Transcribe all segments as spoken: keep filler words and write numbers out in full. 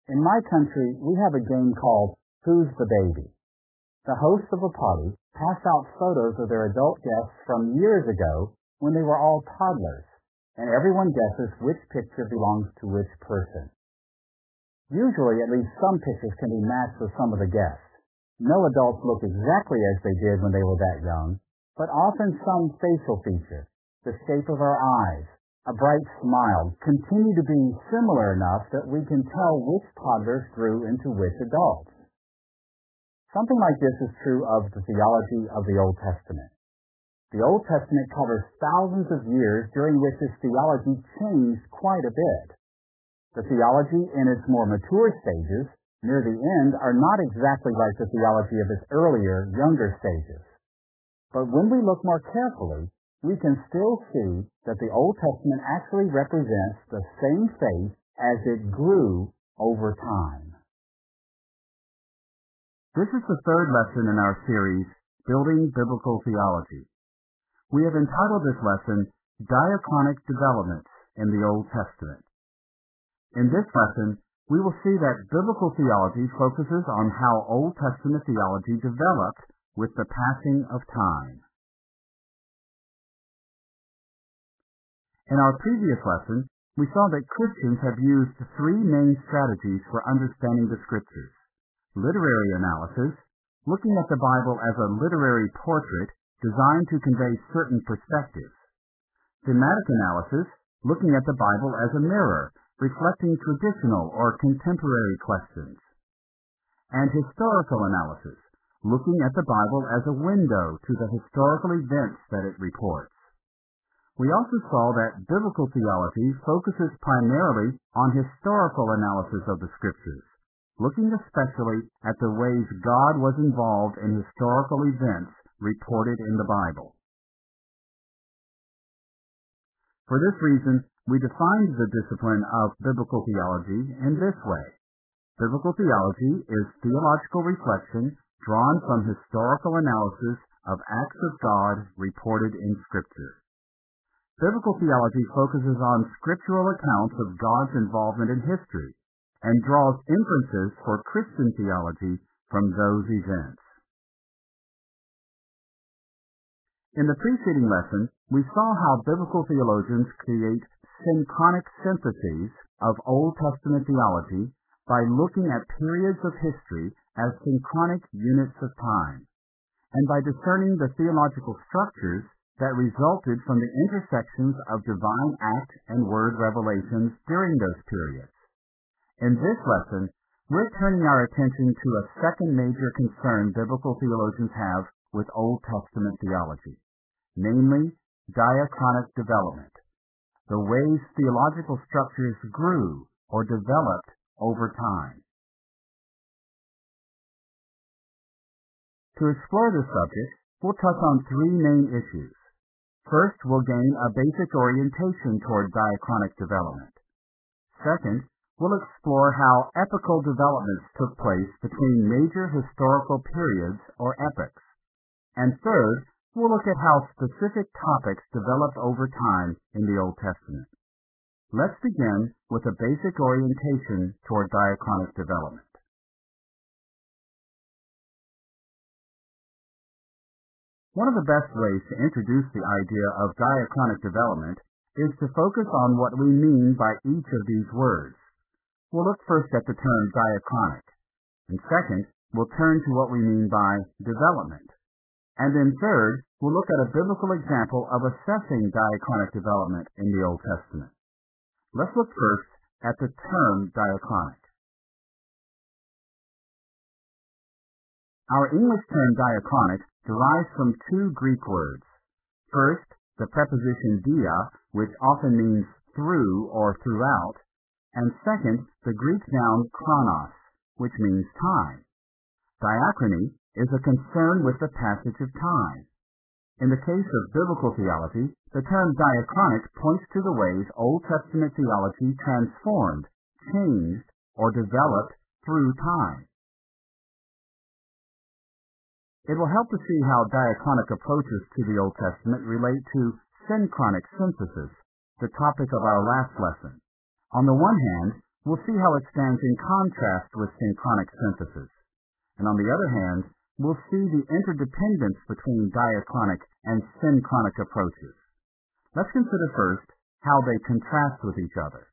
In my country, we have a game called Who's the Baby? The hosts of a party pass out photos of their adult guests from years ago when they were all toddlers, and everyone guesses which picture belongs to which person. Usually, at least some pictures can be matched with some of the guests. No adults look exactly as they did when they were that young, but often some facial feature, the shape of our eyes, a bright smile, continue to be similar enough that we can tell which toddlers grew into which adults. Something like this is true of the theology of the Old Testament. The Old Testament covers thousands of years during which this theology changed quite a bit. The theology in its more mature stages, near the end, are not exactly like the theology of its earlier, younger stages. But when we look more carefully, we can still see that the Old Testament actually represents the same faith as it grew over time. This is the third lesson in our series, Building Biblical Theology. We have entitled this lesson, Diachronic Developments in the Old Testament. In this lesson, we will see that biblical theology focuses on how Old Testament theology developed with the passing of time. In our previous lesson, we saw that Christians have used three main strategies for understanding the Scriptures: literary analysis, looking at the Bible as a literary portrait designed to convey certain perspectives; thematic analysis, looking at the Bible as a mirror, reflecting traditional or contemporary questions; and historical analysis, looking at the Bible as a window to the historical events that it reports. We also saw that biblical theology focuses primarily on historical analysis of the Scriptures, looking especially at the ways God was involved in historical events reported in the Bible. For this reason, we defined the discipline of biblical theology in this way. Biblical theology is theological reflection drawn from historical analysis of acts of God reported in Scripture. Biblical theology focuses on scriptural accounts of God's involvement in history and draws inferences for Christian theology from those events. In the preceding lesson, we saw how biblical theologians create synchronic syntheses of Old Testament theology by looking at periods of history as synchronic units of time, and by discerning the theological structures that resulted from the intersections of divine act and word revelations during those periods. In this lesson, we're turning our attention to a second major concern biblical theologians have with Old Testament theology, namely diachronic development, the ways theological structures grew or developed over time. To explore this subject, we'll touch on three main issues. First, we'll gain a basic orientation toward diachronic development. Second, we'll explore how epochal developments took place between major historical periods or epochs. And third, we'll look at how specific topics developed over time in the Old Testament. Let's begin with a basic orientation toward diachronic development. One of the best ways to introduce the idea of diachronic development is to focus on what we mean by each of these words. We'll look first at the term diachronic, and second, we'll turn to what we mean by development. And then third, we'll look at a biblical example of assessing diachronic development in the Old Testament. Let's look first at the term diachronic. Our English term diachronic derives from two Greek words. First, the preposition dia, which often means through or throughout, and second, the Greek noun chronos, which means time. Diachrony is a concern with the passage of time. In the case of biblical theology, the term diachronic points to the ways Old Testament theology transformed, changed, or developed through time. It will help to see how diachronic approaches to the Old Testament relate to synchronic synthesis, the topic of our last lesson. On the one hand, we'll see how it stands in contrast with synchronic synthesis. And on the other hand, we'll see the interdependence between diachronic and synchronic approaches. Let's consider first how they contrast with each other.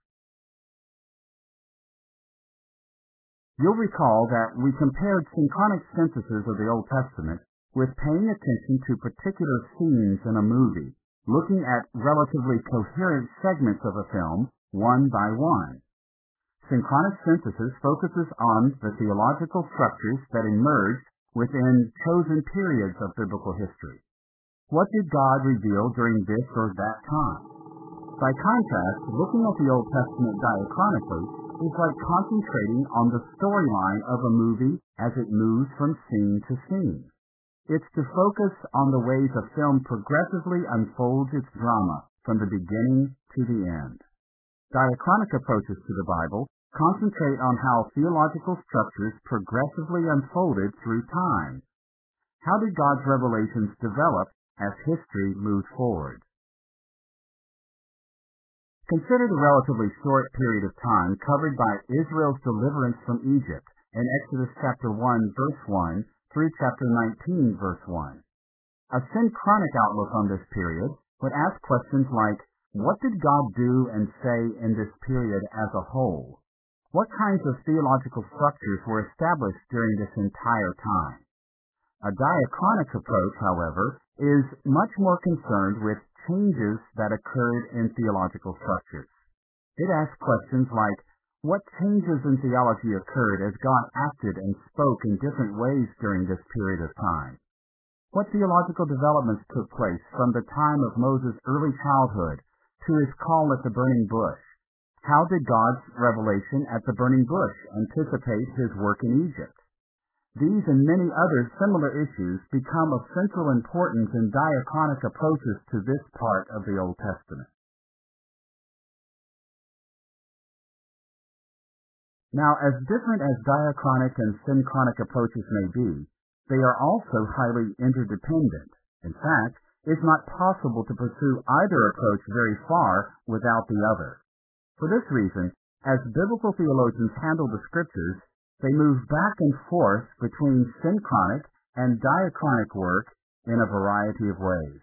You'll recall that we compared synchronic synthesis of the Old Testament with paying attention to particular scenes in a movie, looking at relatively coherent segments of a film, one by one. Synchronic synthesis focuses on the theological structures that emerged within chosen periods of biblical history. What did God reveal during this or that time? By contrast, looking at the Old Testament diachronically is like concentrating on the storyline of a movie as it moves from scene to scene. It's to focus on the ways a film progressively unfolds its drama from the beginning to the end. Diachronic approaches to the Bible concentrate on how theological structures progressively unfolded through time. How did God's revelations develop as history moved forward? Consider the relatively short period of time covered by Israel's deliverance from Egypt in Exodus chapter one, verse one, through chapter nineteen, verse one. A synchronic outlook on this period would ask questions like, what did God do and say in this period as a whole? What kinds of theological structures were established during this entire time? A diachronic approach, however, is much more concerned with changes that occurred in theological structures. It asks questions like, what changes in theology occurred as God acted and spoke in different ways during this period of time? What theological developments took place from the time of Moses' early childhood to his call at the burning bush? How did God's revelation at the burning bush anticipate his work in Egypt? These and many other similar issues become of central importance in diachronic approaches to this part of the Old Testament. Now, as different as diachronic and synchronic approaches may be, they are also highly interdependent. In fact, it's not possible to pursue either approach very far without the other. For this reason, as biblical theologians handle the Scriptures, they move back and forth between synchronic and diachronic work in a variety of ways.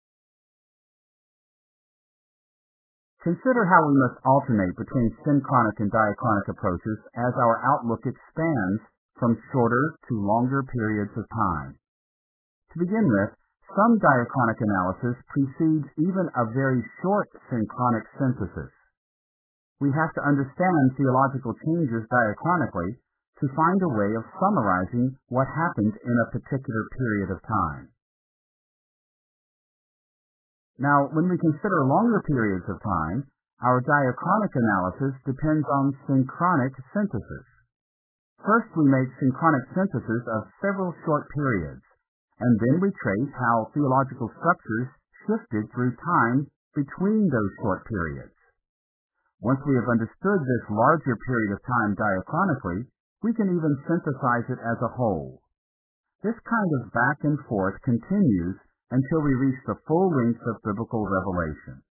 Consider how we must alternate between synchronic and diachronic approaches as our outlook expands from shorter to longer periods of time. To begin with, some diachronic analysis precedes even a very short synchronic synthesis. We have to understand theological changes diachronically to find a way of summarizing what happened in a particular period of time. Now, when we consider longer periods of time, our diachronic analysis depends on synchronic synthesis. First, we make synchronic synthesis of several short periods, and then we trace how theological structures shifted through time between those short periods. Once we have understood this larger period of time diachronically, we can even synthesize it as a whole. This kind of back and forth continues until we reach the full length of biblical revelation.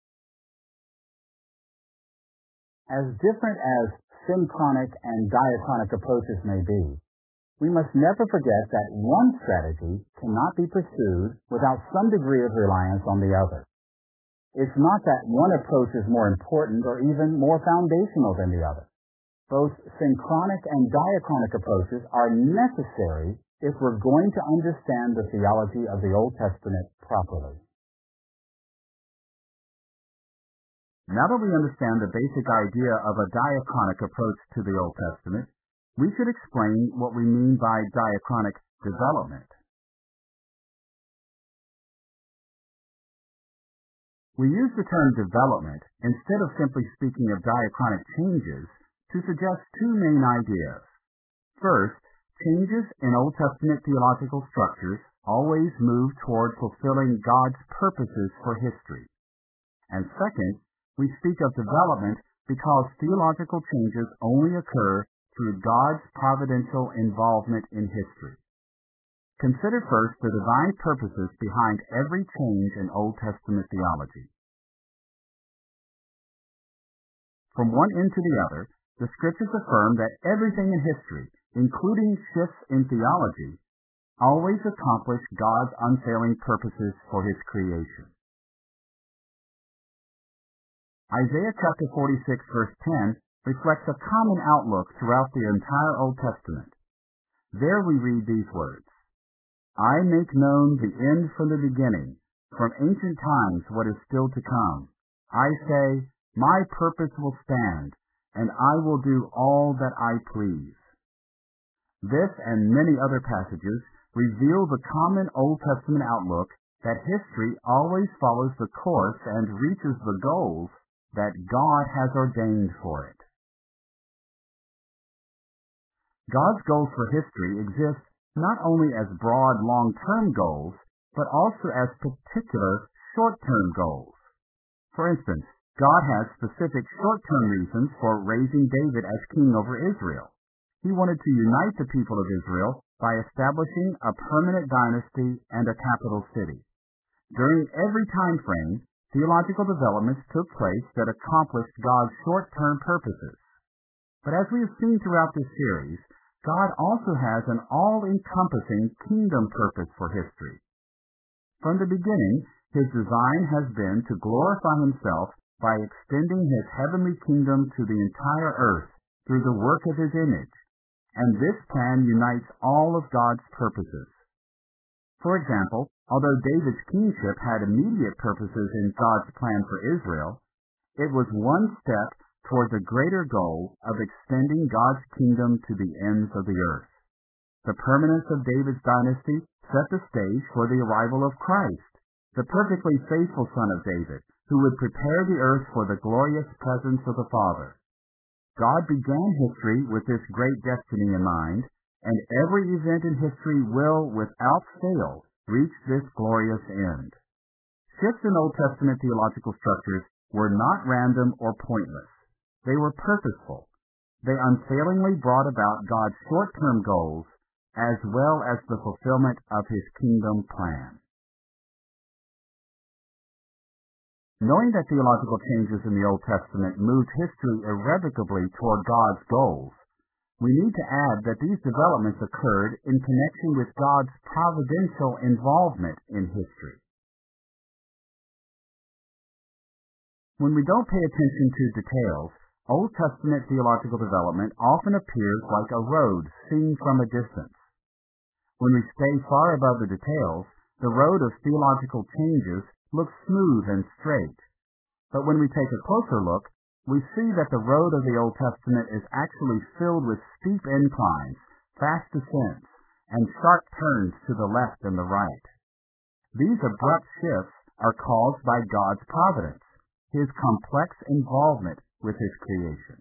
As different as synchronic and diachronic approaches may be, we must never forget that one strategy cannot be pursued without some degree of reliance on the other. It's not that one approach is more important or even more foundational than the other. Both synchronic and diachronic approaches are necessary if we're going to understand the theology of the Old Testament properly. Now that we understand the basic idea of a diachronic approach to the Old Testament, we should explain what we mean by diachronic development. We use the term development instead of simply speaking of diachronic changes to suggest two main ideas. First, changes in Old Testament theological structures always move toward fulfilling God's purposes for history. And second, we speak of development because theological changes only occur through God's providential involvement in history. Consider first the divine purposes behind every change in Old Testament theology. From one end to the other, the Scriptures affirm that everything in history, including shifts in theology, always accomplish God's unfailing purposes for His creation. Isaiah chapter forty-six verse ten reflects a common outlook throughout the entire Old Testament. There we read these words, "I make known the end from the beginning, from ancient times what is still to come. I say, my purpose will stand, and I will do all that I please." This and many other passages reveal the common Old Testament outlook that history always follows the course and reaches the goals that God has ordained for it. God's goals for history exist not only as broad long-term goals, but also as particular short-term goals. For instance, God has specific short-term reasons for raising David as king over Israel. He wanted to unite the people of Israel by establishing a permanent dynasty and a capital city. During every time frame, theological developments took place that accomplished God's short-term purposes. But as we have seen throughout this series, God also has an all-encompassing kingdom purpose for history. From the beginning, His design has been to glorify Himself by extending His heavenly kingdom to the entire earth through the work of His image, and this plan unites all of God's purposes. For example, although David's kingship had immediate purposes in God's plan for Israel, it was one step toward the greater goal of extending God's kingdom to the ends of the earth. The permanence of David's dynasty set the stage for the arrival of Christ, the perfectly faithful Son of David, who would prepare the earth for the glorious presence of the Father. God began history with this great destiny in mind, and every event in history will, without fail, reach this glorious end. Shifts in Old Testament theological structures were not random or pointless. They were purposeful. They unfailingly brought about God's short-term goals as well as the fulfillment of His kingdom plan. Knowing that theological changes in the Old Testament moved history irrevocably toward God's goals, we need to add that these developments occurred in connection with God's providential involvement in history. When we don't pay attention to details, Old Testament theological development often appears like a road seen from a distance. When we stay far above the details, the road of theological changes looks smooth and straight. But when we take a closer look, we see that the road of the Old Testament is actually filled with steep inclines, fast descents, and sharp turns to the left and the right. These abrupt shifts are caused by God's providence, His complex involvement with His creation.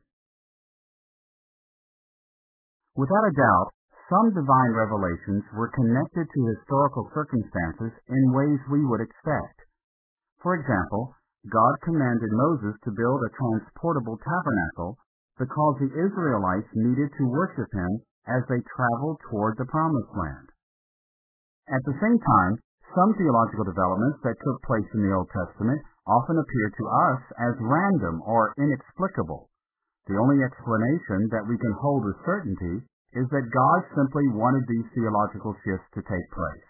Without a doubt, some divine revelations were connected to historical circumstances in ways we would expect. For example, God commanded Moses to build a transportable tabernacle because the Israelites needed to worship Him as they traveled toward the Promised Land. At the same time, some theological developments that took place in the Old Testament often appear to us as random or inexplicable. The only explanation that we can hold with certainty is that God simply wanted these theological shifts to take place.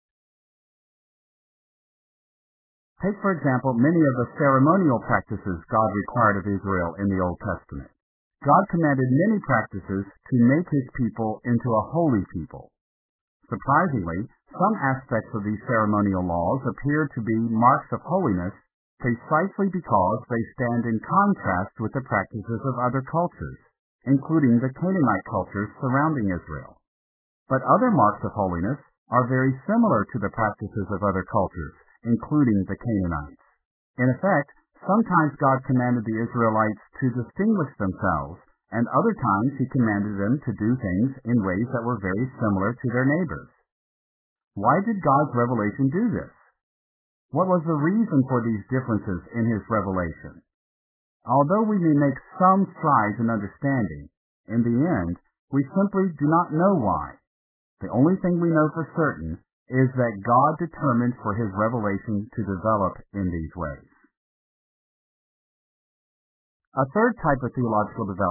Take, for example, many of the ceremonial practices God required of Israel in the Old Testament. God commanded many practices to make His people into a holy people. Surprisingly, some aspects of these ceremonial laws appear to be marks of holiness precisely because they stand in contrast with the practices of other cultures, including the Canaanite cultures surrounding Israel. But other marks of holiness are very similar to the practices of other cultures, including the Canaanites. In effect, sometimes God commanded the Israelites to distinguish themselves, and other times He commanded them to do things in ways that were very similar to their neighbors. Why did God's revelation do this? What was the reason for these differences in His revelation? Although we may make some strides in understanding, in the end, we simply do not know why. The only thing we know for certain is that God determined for His revelation to develop in these ways. A third type of theological development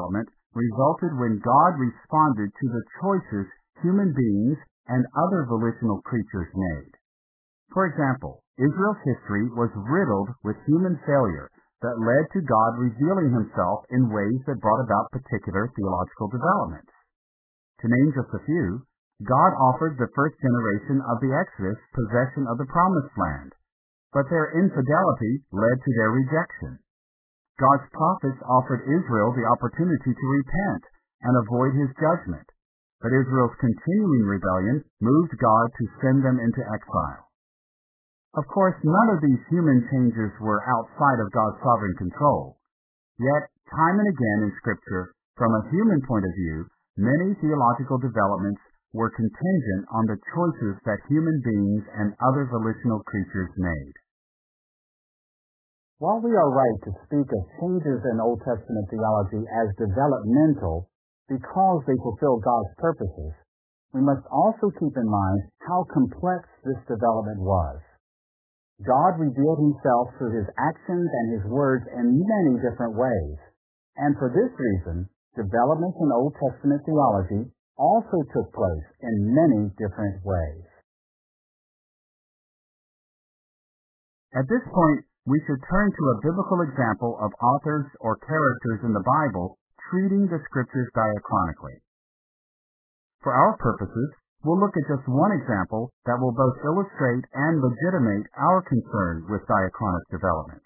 resulted when God responded to the choices human beings and other volitional creatures made. For example, Israel's history was riddled with human failure that led to God revealing himself in ways that brought about particular theological developments. To name just a few, God offered the first generation of the Exodus possession of the Promised Land, but their infidelity led to their rejection. God's prophets offered Israel the opportunity to repent and avoid his judgment, but Israel's continuing rebellion moved God to send them into exile. Of course, none of these human changes were outside of God's sovereign control. Yet, time and again in Scripture, from a human point of view, many theological developments were contingent on the choices that human beings and other volitional creatures made. While we are right to speak of changes in Old Testament theology as developmental because they fulfill God's purposes, we must also keep in mind how complex this development was. God revealed himself through his actions and his words in many different ways, and for this reason, developments in Old Testament theology also took place in many different ways. At this point, we should turn to a biblical example of authors or characters in the Bible treating the Scriptures diachronically. For our purposes, we'll look at just one example that will both illustrate and legitimate our concern with diachronic developments.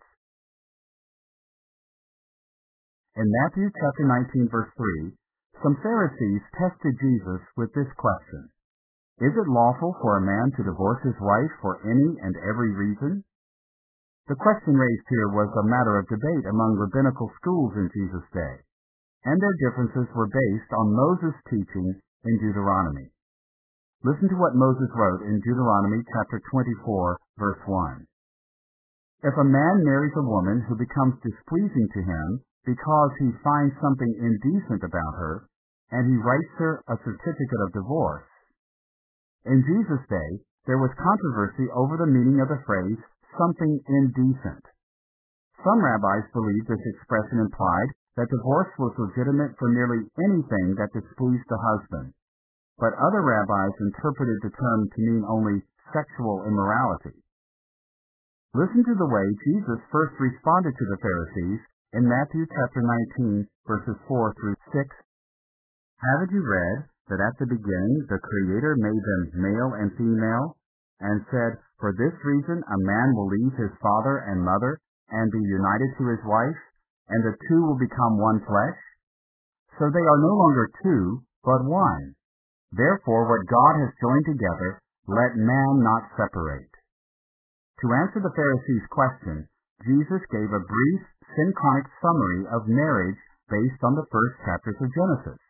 In Matthew chapter nineteen, verse three, some Pharisees tested Jesus with this question: Is it lawful for a man to divorce his wife for any and every reason? The question raised here was a matter of debate among rabbinical schools in Jesus' day, and their differences were based on Moses' teaching in Deuteronomy. Listen to what Moses wrote in Deuteronomy chapter twenty-four, verse one. If a man marries a woman who becomes displeasing to him because he finds something indecent about her, and he writes her a certificate of divorce. In Jesus' day, there was controversy over the meaning of the phrase, something indecent. Some rabbis believed this expression implied that divorce was legitimate for nearly anything that displeased the husband, but other rabbis interpreted the term to mean only sexual immorality. Listen to the way Jesus first responded to the Pharisees in Matthew chapter nineteen, verses four through six. Haven't you read that at the beginning the Creator made them male and female, and said, For this reason a man will leave his father and mother and be united to his wife, and the two will become one flesh? So they are no longer two, but one. Therefore what God has joined together, let man not separate. To answer the Pharisees' question, Jesus gave a brief, synchronic summary of marriage based on the first chapters of Genesis.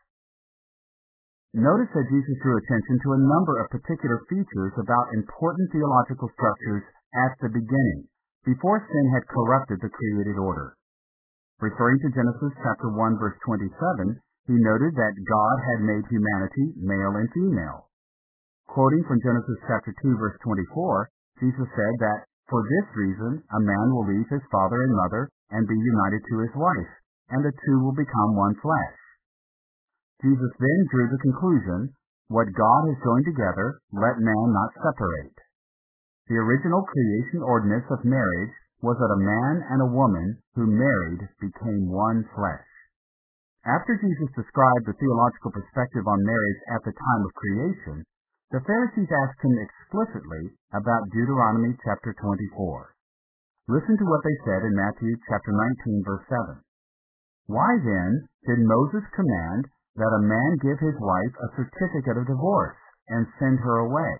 Notice that Jesus drew attention to a number of particular features about important theological structures at the beginning, before sin had corrupted the created order. Referring to Genesis chapter one, verse twenty-seven, he noted that God had made humanity male and female. Quoting from Genesis chapter two, verse twenty-four, Jesus said that, For this reason a man will leave his father and mother and be united to his wife, and the two will become one flesh. Jesus then drew the conclusion, What God has joined together, let man not separate. The original creation ordinance of marriage was that a man and a woman who married became one flesh. After Jesus described the theological perspective on marriage at the time of creation, the Pharisees asked him explicitly about Deuteronomy chapter twenty-four. Listen to what they said in Matthew chapter nineteen, verse seven. Why then did Moses command that a man give his wife a certificate of divorce and send her away?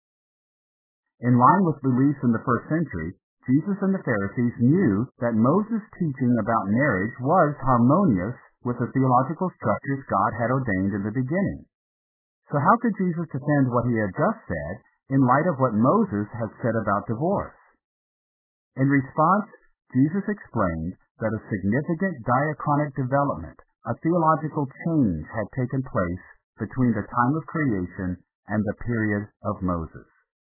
In line with beliefs in the first century, Jesus and the Pharisees knew that Moses' teaching about marriage was harmonious with the theological structures God had ordained in the beginning. So how could Jesus defend what he had just said in light of what Moses had said about divorce? In response, Jesus explained that a significant diachronic development, a theological change, had taken place between the time of creation and the period of Moses.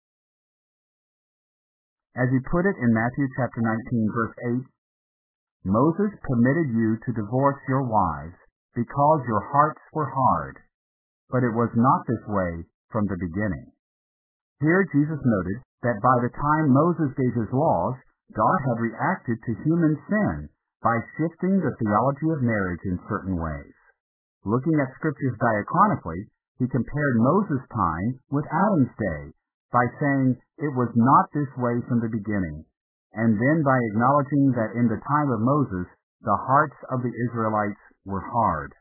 As he put it in Matthew chapter nineteen, verse eight, Moses permitted you to divorce your wives, because your hearts were hard. But it was not this way from the beginning. Here Jesus noted that by the time Moses gave his laws, God had reacted to human sin by shifting the theology of marriage in certain ways. Looking at scriptures diachronically, he compared Moses' time with Adam's day by saying it was not this way from the beginning, and then by acknowledging that in the time of Moses, the hearts of the Israelites were hard.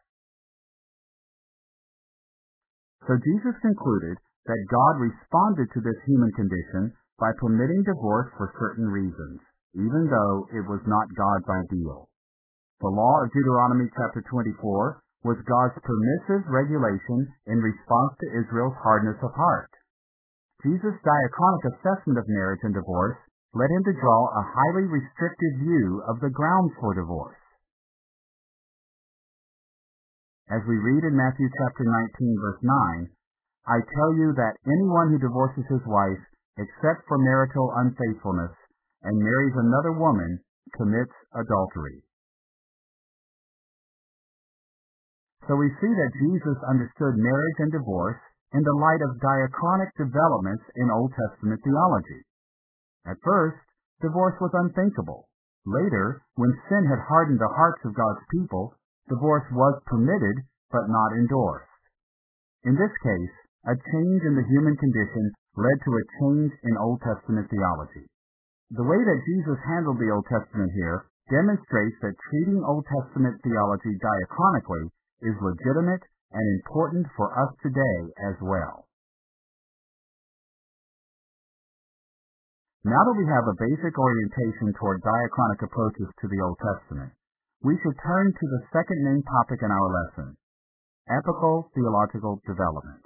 So Jesus concluded that God responded to this human condition by permitting divorce for certain reasons, even though it was not God's ideal. The law of Deuteronomy chapter twenty-four was God's permissive regulation in response to Israel's hardness of heart. Jesus' diachronic assessment of marriage and divorce led him to draw a highly restrictive view of the grounds for divorce. As we read in Matthew chapter nineteen, verse nine, I tell you that anyone who divorces his wife, except for marital unfaithfulness, and marries another woman, commits adultery. So we see that Jesus understood marriage and divorce in the light of diachronic developments in Old Testament theology. At first, divorce was unthinkable. Later, when sin had hardened the hearts of God's people, divorce was permitted but not endorsed. In this case, a change in the human condition led to a change in Old Testament theology. The way that Jesus handled the Old Testament here demonstrates that treating Old Testament theology diachronically is legitimate and important for us today as well. Now that we have a basic orientation toward diachronic approaches to the Old Testament, we should turn to the second main topic in our lesson, epical theological developments.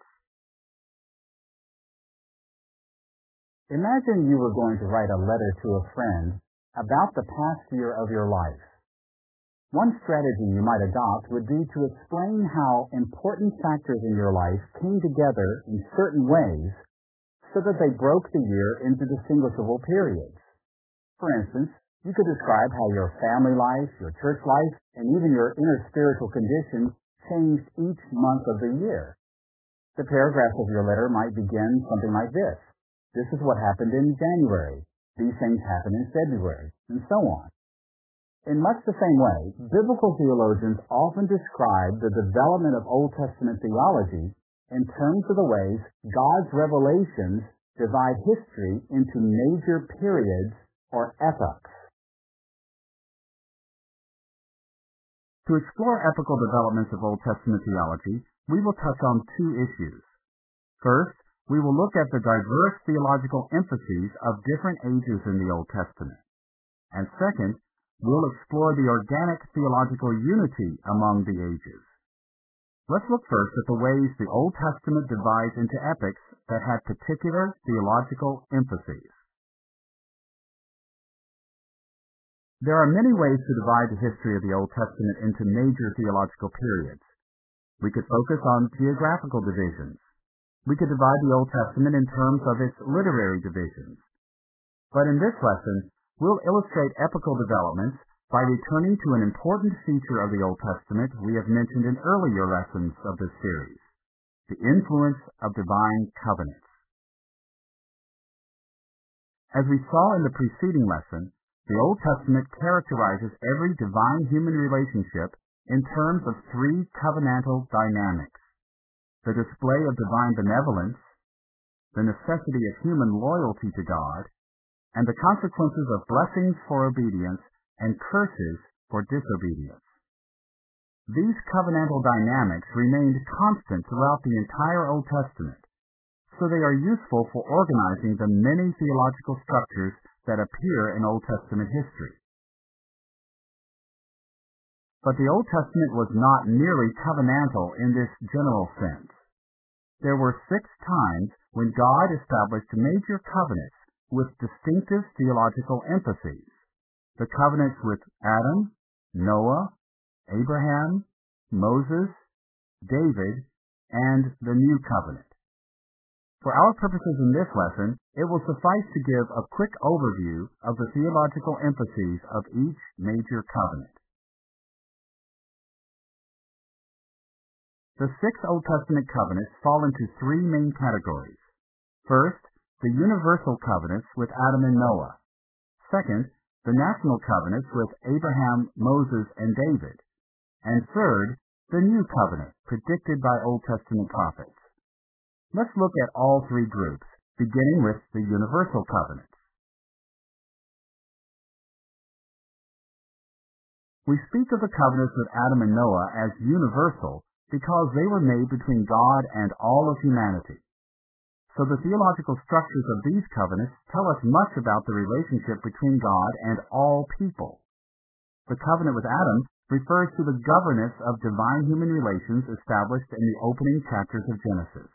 Imagine you were going to write a letter to a friend about the past year of your life. One strategy you might adopt would be to explain how important factors in your life came together in certain ways so that they broke the year into distinguishable periods. For instance, you could describe how your family life, your church life, and even your inner spiritual condition changed each month of the year. The paragraph of your letter might begin something like this. This is what happened in January. These things happened in February, and so on. In much the same way, biblical theologians often describe the development of Old Testament theology in terms of the ways God's revelations divide history into major periods or epochs. To explore epical developments of Old Testament theology, we will touch on two issues. First, we will look at the diverse theological emphases of different ages in the Old Testament. And second, we'll explore the organic theological unity among the ages. Let's look first at the ways the Old Testament divides into epochs that had particular theological emphases. There are many ways to divide the history of the Old Testament into major theological periods. We could focus on geographical divisions. We could divide the Old Testament in terms of its literary divisions. But in this lesson, we'll illustrate epical developments by returning to an important feature of the Old Testament we have mentioned in earlier lessons of this series, the influence of divine covenants. As we saw in the preceding lesson, the Old Testament characterizes every divine human relationship in terms of three covenantal dynamics: the display of divine benevolence, the necessity of human loyalty to God, and the consequences of blessings for obedience and curses for disobedience. These covenantal dynamics remained constant throughout the entire Old Testament, so they are useful for organizing the many theological structures that appear in Old Testament history. But the Old Testament was not merely covenantal in this general sense. There were six times when God established major covenants with distinctive theological emphases. The covenants with Adam, Noah, Abraham, Moses, David, and the New Covenant. For our purposes in this lesson, it will suffice to give a quick overview of the theological emphases of each major covenant. The six Old Testament covenants fall into three main categories. First, the universal covenants with Adam and Noah. Second, the national covenants with Abraham, Moses, and David. And third, the new covenant predicted by Old Testament prophets. Let's look at all three groups, beginning with the universal covenant. We speak of the covenants with Adam and Noah as universal because they were made between God and all of humanity. So the theological structures of these covenants tell us much about the relationship between God and all people. The covenant with Adam refers to the governance of divine human relations established in the opening chapters of Genesis.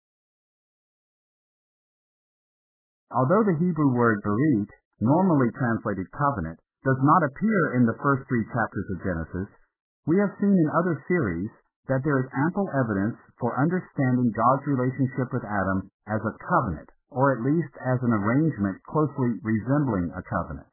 Although the Hebrew word berit, normally translated covenant, does not appear in the first three chapters of Genesis, we have seen in other series that there is ample evidence for understanding God's relationship with Adam as a covenant, or at least as an arrangement closely resembling a covenant.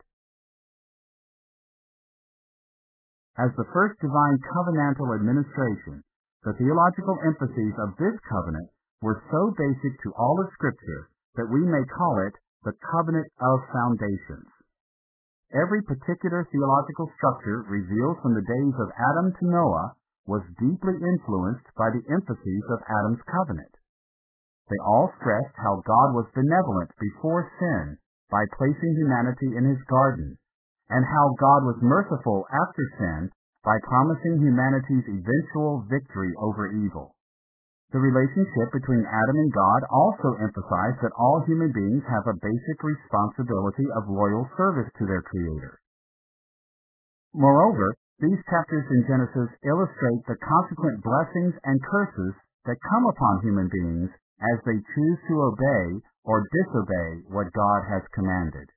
As the first divine covenantal administration, the theological emphases of this covenant were so basic to all of Scripture that we may call it the covenant of foundations. Every particular theological structure revealed from the days of Adam to Noah was deeply influenced by the emphases of Adam's covenant. They all stressed how God was benevolent before sin by placing humanity in his garden, and how God was merciful after sin by promising humanity's eventual victory over evil. The relationship between Adam and God also emphasized that all human beings have a basic responsibility of loyal service to their Creator. Moreover, these chapters in Genesis illustrate the consequent blessings and curses that come upon human beings as they choose to obey or disobey what God has commanded.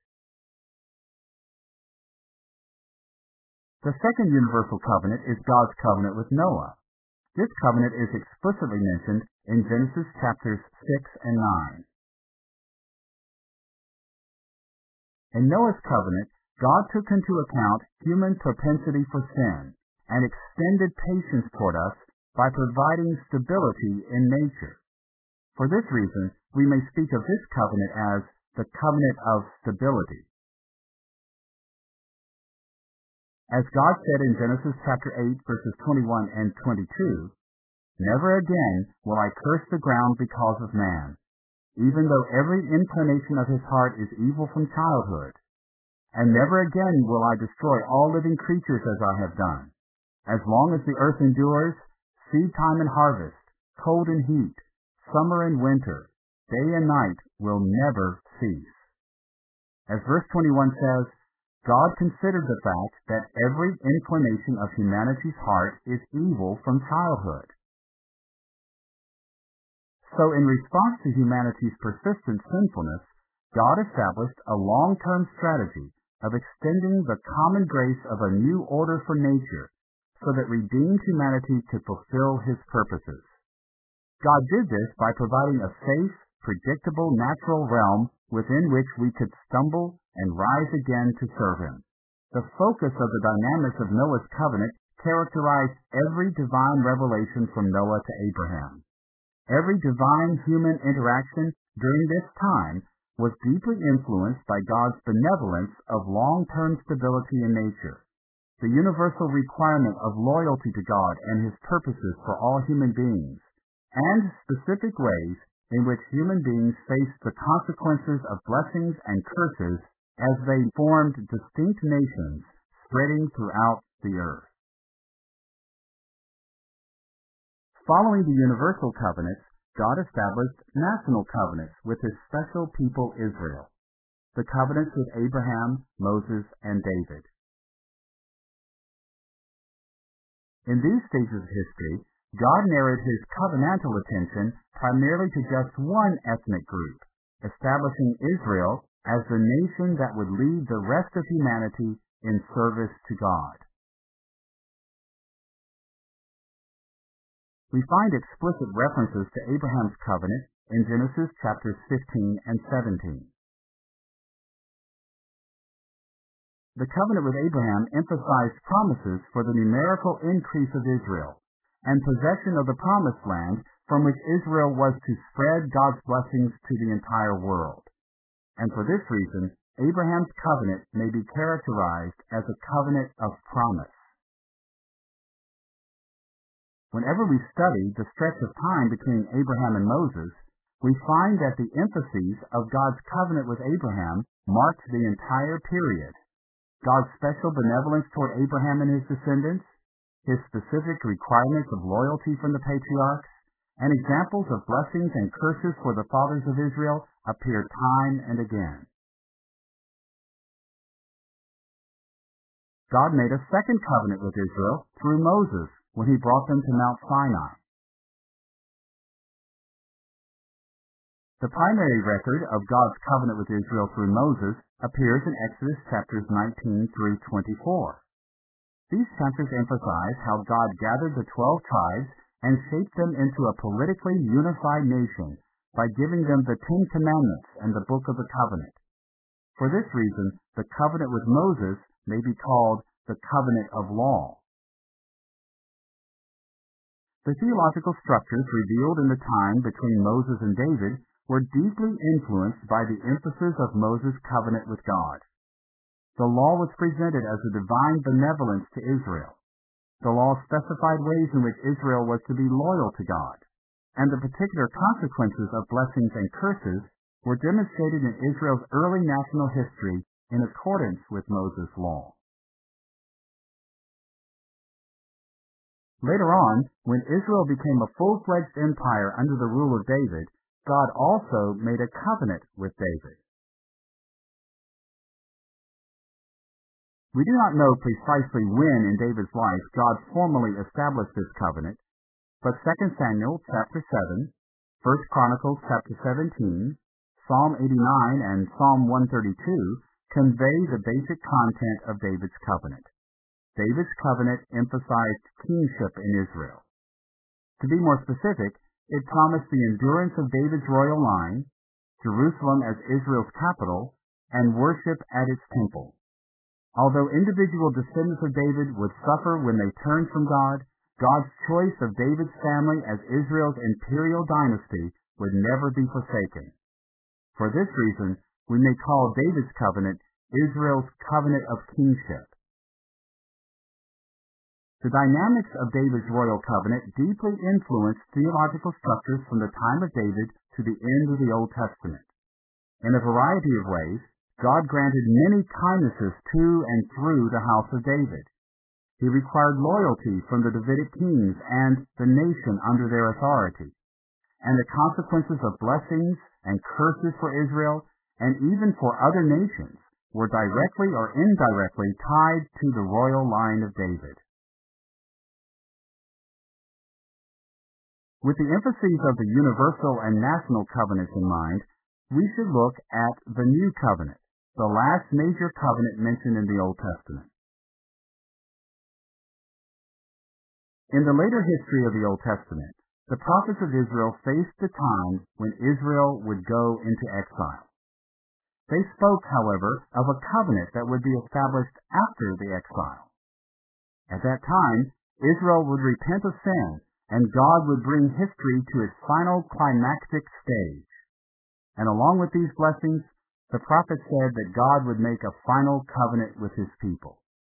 The second universal covenant is God's covenant with Noah. This covenant is explicitly mentioned in Genesis chapters six and nine. In Noah's covenant, God took into account human propensity for sin and extended patience toward us by providing stability in nature. For this reason, we may speak of this covenant as the covenant of stability. As God said in Genesis chapter eight, verses twenty-one and twenty-two, "Never again will I curse the ground because of man, even though every inclination of his heart is evil from childhood. And never again will I destroy all living creatures as I have done. As long as the earth endures, seed time and harvest, cold and heat, summer and winter, day and night will never cease." As verse twenty-one says, God considered the fact that every inclination of humanity's heart is evil from childhood. So in response to humanity's persistent sinfulness, God established a long-term strategy of extending the common grace of a new order for nature so that redeemed humanity could fulfill his purposes. God did this by providing a safe, predictable natural realm within which we could stumble and rise again to serve him. The focus of the dynamics of Noah's covenant characterized every divine revelation from Noah to Abraham. Every divine human interaction during this time was deeply influenced by God's benevolence of long-term stability in nature, the universal requirement of loyalty to God and his purposes for all human beings, and specific ways in which human beings faced the consequences of blessings and curses as they formed distinct nations spreading throughout the earth. Following the universal covenants, God established national covenants with his special people Israel, the covenants with Abraham, Moses, and David. In these stages of history, God narrowed his covenantal attention primarily to just one ethnic group, establishing Israel as the nation that would lead the rest of humanity in service to God. We find explicit references to Abraham's covenant in Genesis chapters fifteen and seventeen. The covenant with Abraham emphasized promises for the numerical increase of Israel, and possession of the promised land from which Israel was to spread God's blessings to the entire world. And for this reason, Abraham's covenant may be characterized as a covenant of promise. Whenever we study the stretch of time between Abraham and Moses, we find that the emphases of God's covenant with Abraham marked the entire period. God's special benevolence toward Abraham and his descendants, his specific requirements of loyalty from the patriarchs, and examples of blessings and curses for the fathers of Israel appear time and again. God made a second covenant with Israel through Moses when he brought them to Mount Sinai. The primary record of God's covenant with Israel through Moses appears in Exodus chapters nineteen through twenty-four. These chapters emphasize how God gathered the twelve tribes and shaped them into a politically unified nation by giving them the Ten Commandments and the Book of the Covenant. For this reason, the covenant with Moses may be called the covenant of law. The theological structures revealed in the time between Moses and David were deeply influenced by the emphasis of Moses' covenant with God. The law was presented as a divine benevolence to Israel. The law specified ways in which Israel was to be loyal to God, and the particular consequences of blessings and curses were demonstrated in Israel's early national history in accordance with Moses' law. Later on, when Israel became a full-fledged empire under the rule of David, God also made a covenant with David. We do not know precisely when in David's life God formally established this covenant, but Second Samuel chapter seven, First Chronicles chapter seventeen, Psalm eighty-nine, and Psalm one thirty-two convey the basic content of David's covenant. David's covenant emphasized kingship in Israel. To be more specific, it promised the endurance of David's royal line, Jerusalem as Israel's capital, and worship at its temple. Although individual descendants of David would suffer when they turned from God, God's choice of David's family as Israel's imperial dynasty would never be forsaken. For this reason, we may call David's covenant Israel's covenant of kingship. The dynamics of David's royal covenant deeply influenced theological structures from the time of David to the end of the Old Testament. In a variety of ways, God granted many kindnesses to and through the house of David. He required loyalty from the Davidic kings and the nation under their authority, and the consequences of blessings and curses for Israel and even for other nations were directly or indirectly tied to the royal line of David. With the emphases of the universal and national covenants in mind, we should look at the New Covenant, the last major covenant mentioned in the Old Testament. In the later history of the Old Testament, the prophets of Israel faced the time when Israel would go into exile. They spoke, however, of a covenant that would be established after the exile. At that time, Israel would repent of sin, and God would bring history to its final climactic stage. And along with these blessings, the prophet said that God would make a final covenant with his people.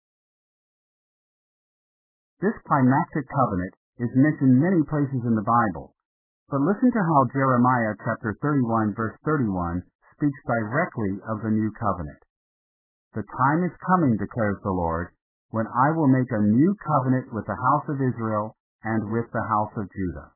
This climactic covenant is mentioned many places in the Bible, but listen to how Jeremiah chapter thirty-one verse thirty-one speaks directly of the new covenant. The time is coming, declares the Lord, when I will make a new covenant with the house of Israel and with the house of Judah.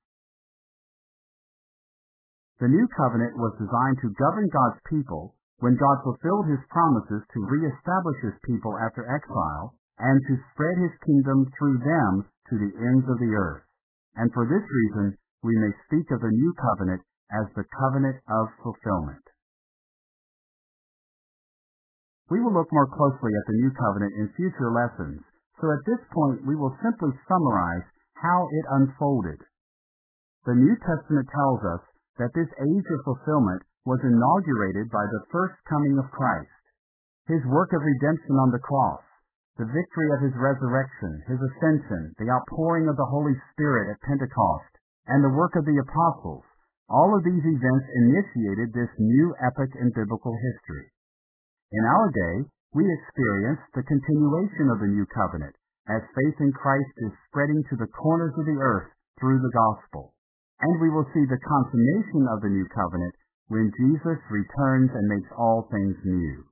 The new covenant was designed to govern God's people when God fulfilled his promises to reestablish his people after exile and to spread his kingdom through them to the ends of the earth. And for this reason, we may speak of the new covenant as the covenant of fulfillment. We will look more closely at the new covenant in future lessons, so at this point we will simply summarize how it unfolded. The New Testament tells us that this age of fulfillment was inaugurated by the first coming of Christ, his work of redemption on the cross, the victory of his resurrection, his ascension, the outpouring of the Holy Spirit at Pentecost, and the work of the apostles, all of these events initiated this new epoch in biblical history. In our day, we experience the continuation of the new covenant as faith in Christ is spreading to the corners of the earth through the gospel. And we will see the consummation of the new covenant when Jesus returns and makes all things new.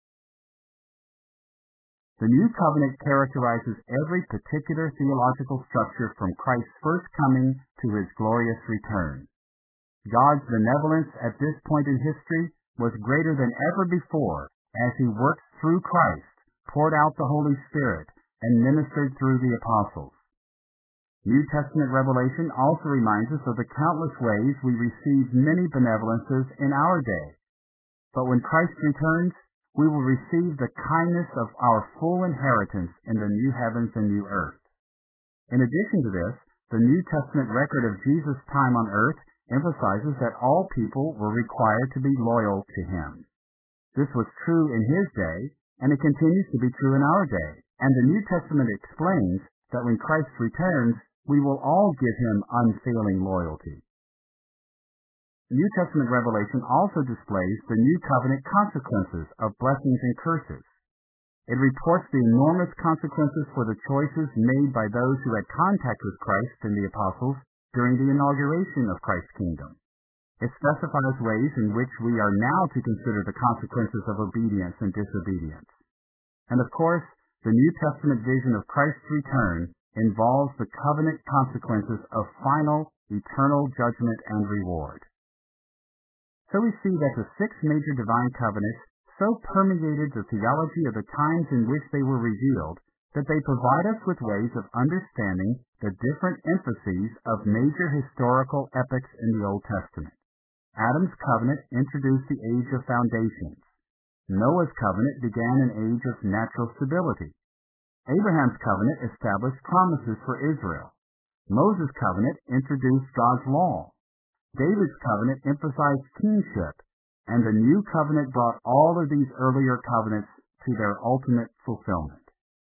The new covenant characterizes every particular theological structure from Christ's first coming to his glorious return. God's benevolence at this point in history was greater than ever before as he worked through Christ, poured out the Holy Spirit, and ministered through the apostles. New Testament revelation also reminds us of the countless ways we receive many benevolences in our day. But when Christ returns, we will receive the kindness of our full inheritance in the new heavens and new earth. In addition to this, the New Testament record of Jesus' time on earth emphasizes that all people were required to be loyal to him. This was true in his day, and it continues to be true in our day. And the New Testament explains that when Christ returns, we will all give him unfailing loyalty. New Testament revelation also displays the new covenant consequences of blessings and curses. It reports the enormous consequences for the choices made by those who had contact with Christ and the apostles during the inauguration of Christ's kingdom. It specifies ways in which we are now to consider the consequences of obedience and disobedience. And of course, the New Testament vision of Christ's return involves the covenant consequences of final, eternal judgment and reward. So we see that the six major divine covenants so permeated the theology of the times in which they were revealed that they provide us with ways of understanding the different emphases of major historical epochs in the Old Testament. Adam's covenant introduced the age of foundations. Noah's covenant began an age of natural stability. Abraham's covenant established promises for Israel. Moses' covenant introduced God's law. David's covenant emphasized kingship, and the new covenant brought all of these earlier covenants to their ultimate fulfillment.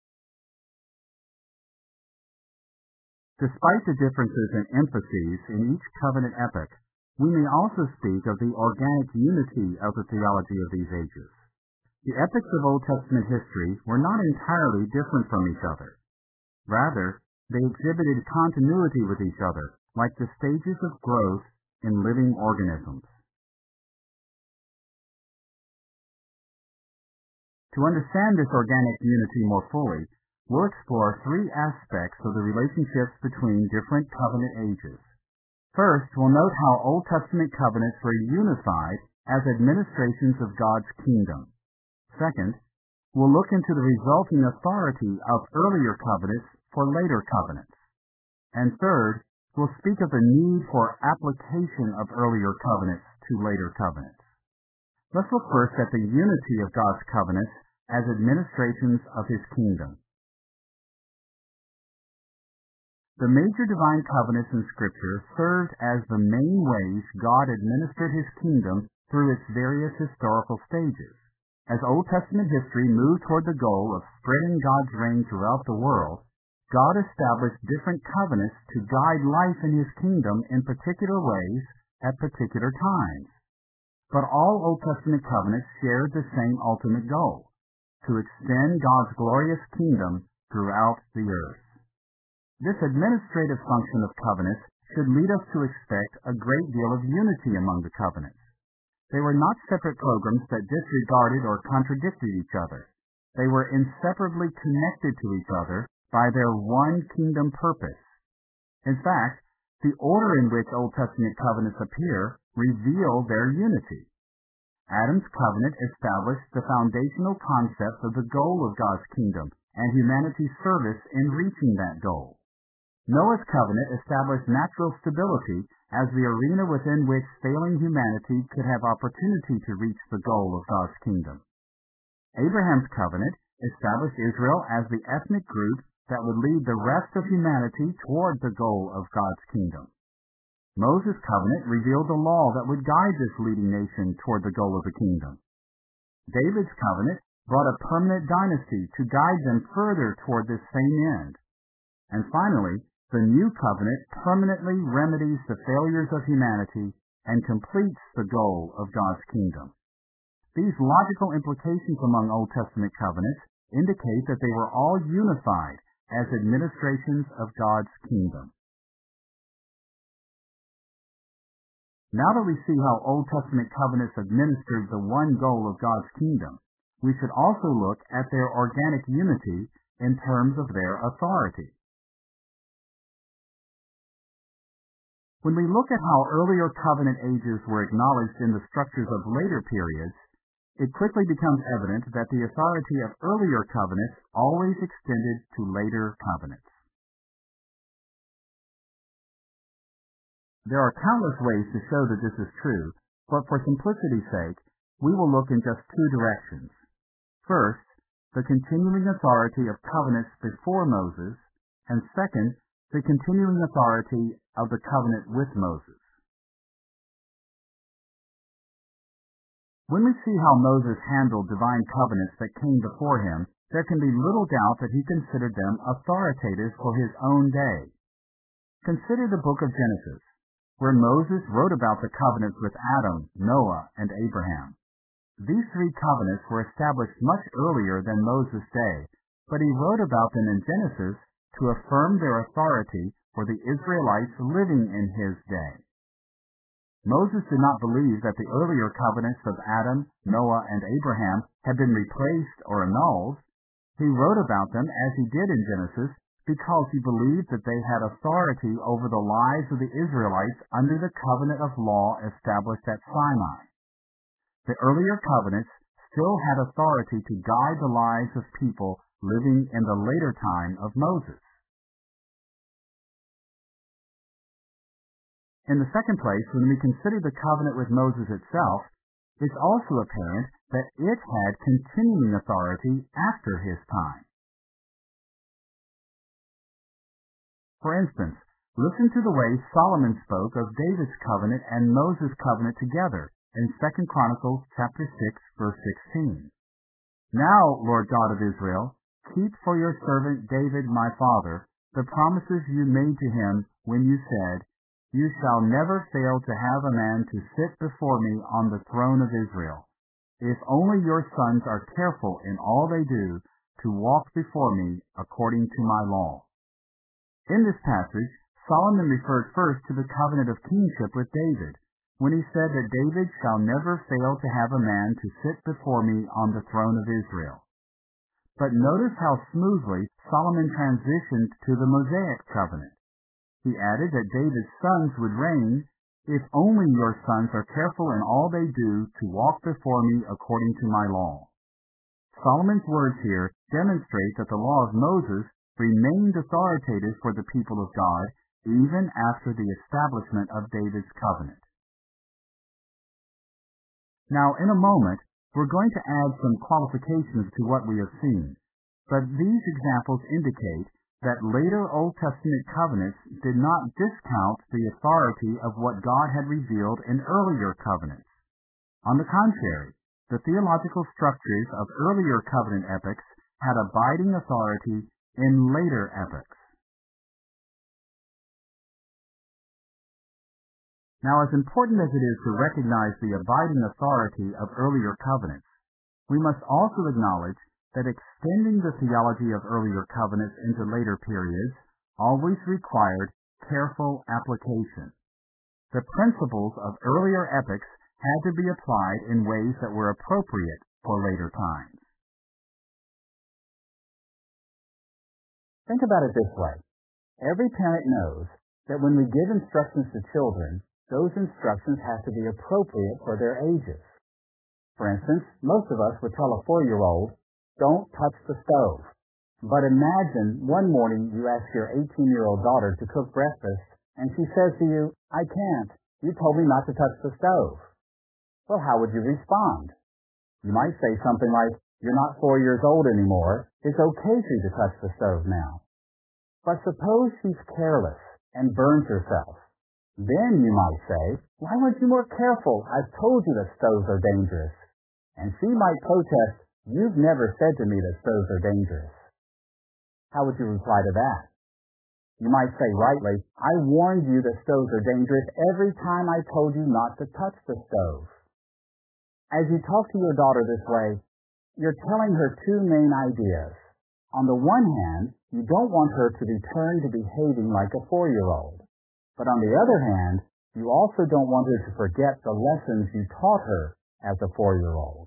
Despite the differences in emphases in each covenant epoch, we may also speak of the organic unity of the theology of these ages. The epochs of Old Testament history were not entirely different from each other. Rather, they exhibited continuity with each other, like the stages of growth in living organisms. To understand this organic unity more fully, we'll explore three aspects of the relationships between different covenant ages. First, we'll note how Old Testament covenants were unified as administrations of God's kingdom. Second, we'll look into the resulting authority of earlier covenants for later covenants. And third, we'll speak of the need for application of earlier covenants to later covenants. Let's look first at the unity of God's covenants as administrations of his kingdom. The major divine covenants in Scripture served as the main ways God administered his kingdom through its various historical stages. As Old Testament history moved toward the goal of spreading God's reign throughout the world, God established different covenants to guide life in his kingdom in particular ways at particular times. But all Old Testament covenants shared the same ultimate goal: to extend God's glorious kingdom throughout the earth. This administrative function of covenants should lead us to expect a great deal of unity among the covenants. They were not separate programs that disregarded or contradicted each other. They were inseparably connected to each other by their one kingdom purpose. In fact, the order in which Old Testament covenants appear reveal their unity. Adam's covenant established the foundational concept of the goal of God's kingdom and humanity's service in reaching that goal. Noah's covenant established natural stability as the arena within which failing humanity could have opportunity to reach the goal of God's kingdom. Abraham's covenant established Israel as the ethnic group that would lead the rest of humanity toward the goal of God's kingdom. Moses' covenant revealed the law that would guide this leading nation toward the goal of the kingdom. David's covenant brought a permanent dynasty to guide them further toward this same end. And finally, the new covenant permanently remedies the failures of humanity and completes the goal of God's kingdom. These logical implications among Old Testament covenants indicate that they were all unified as administrations of God's kingdom. Now that we see how Old Testament covenants administered the one goal of God's kingdom, we should also look at their organic unity in terms of their authority. When we look at how earlier covenant ages were acknowledged in the structures of later periods, it quickly becomes evident that the authority of earlier covenants always extended to later covenants. There are countless ways to show that this is true, but for simplicity's sake, we will look in just two directions. First, the continuing authority of covenants before Moses, and second, the continuing authority of the covenant with Moses. When we see how Moses handled divine covenants that came before him, there can be little doubt that he considered them authoritative for his own day. Consider the book of Genesis, where Moses wrote about the covenants with Adam, Noah, and Abraham. These three covenants were established much earlier than Moses' day, but he wrote about them in Genesis to affirm their authority for the Israelites living in his day. Moses did not believe that the earlier covenants of Adam, Noah, and Abraham had been replaced or annulled. He wrote about them as he did in Genesis because he believed that they had authority over the lives of the Israelites under the covenant of law established at Sinai. The earlier covenants still had authority to guide the lives of people living in the later time of Moses. In the second place, when we consider the covenant with Moses itself, it's also apparent that it had continuing authority after his time. For instance, listen to the way Solomon spoke of David's covenant and Moses' covenant together in Second Chronicles chapter six, verse sixteen. Now, Lord God of Israel, keep for your servant David my father the promises you made to him when you said, you shall never fail to have a man to sit before me on the throne of Israel, if only your sons are careful in all they do to walk before me according to my law. In this passage, Solomon referred first to the covenant of kingship with David, when he said that David shall never fail to have a man to sit before me on the throne of Israel. But notice how smoothly Solomon transitioned to the Mosaic covenant. He added that David's sons would reign, if only your sons are careful in all they do to walk before me according to my law. Solomon's words here demonstrate that the law of Moses remained authoritative for the people of God even after the establishment of David's covenant. Now, in a moment, we're going to add some qualifications to what we have seen, but these examples indicate that later Old Testament covenants did not discount the authority of what God had revealed in earlier covenants. On the contrary, the theological structures of earlier covenant epics had abiding authority in later epics. Now, as important as it is to recognize the abiding authority of earlier covenants, we must also acknowledge that extending the theology of earlier covenants into later periods always required careful application. The principles of earlier epics had to be applied in ways that were appropriate for later times. Think about it this way. Every parent knows that when we give instructions to children, those instructions have to be appropriate for their ages. For instance, most of us would tell a four-year-old, don't touch the stove. But imagine one morning you ask your eighteen-year-old daughter to cook breakfast, and she says to you, I can't. You told me not to touch the stove. Well, how would you respond? You might say something like, you're not four years old anymore. It's okay for you to touch the stove now. But suppose she's careless and burns herself. Then you might say, why weren't you more careful? I've told you that stoves are dangerous. And she might protest, You've never said to me that stoves are dangerous. How would you reply to that? You might say rightly, I warned you that stoves are dangerous every time I told you not to touch the stove. As you talk to your daughter this way, you're telling her two main ideas. On the one hand, you don't want her to return to behaving like a four-year-old. But on the other hand, you also don't want her to forget the lessons you taught her as a four-year-old.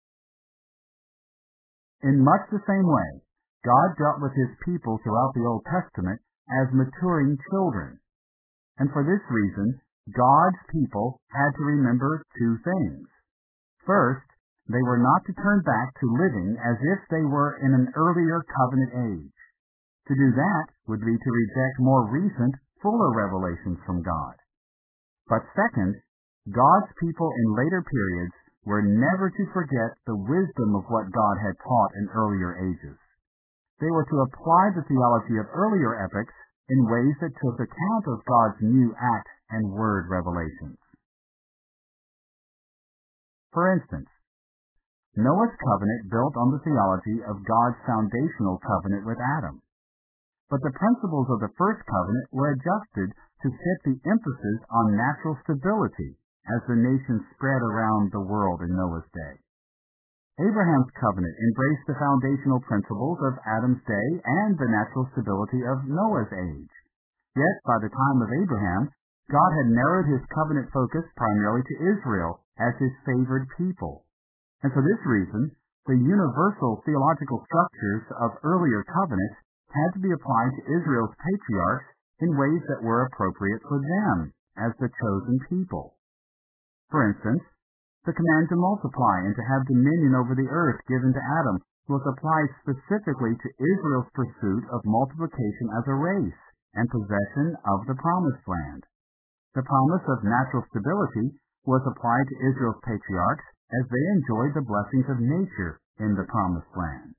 In much the same way, God dealt with his people throughout the Old Testament as maturing children. And for this reason, God's people had to remember two things. First, they were not to turn back to living as if they were in an earlier covenant age. To do that would be to reject more recent, fuller revelations from God. But second, God's people in later periods were never to forget the wisdom of what God had taught in earlier ages. They were to apply the theology of earlier epochs in ways that took account of God's new act and word revelations. For instance, Noah's covenant built on the theology of God's foundational covenant with Adam. But the principles of the first covenant were adjusted to fit the emphasis on natural stability as the nations spread around the world in Noah's day. Abraham's covenant embraced the foundational principles of Adam's day and the natural stability of Noah's age. Yet, by the time of Abraham, God had narrowed his covenant focus primarily to Israel as his favored people. And for this reason, the universal theological structures of earlier covenants had to be applied to Israel's patriarchs in ways that were appropriate for them as the chosen people. For instance, the command to multiply and to have dominion over the earth given to Adam was applied specifically to Israel's pursuit of multiplication as a race and possession of the promised land. The promise of natural stability was applied to Israel's patriarchs as they enjoyed the blessings of nature in the promised land.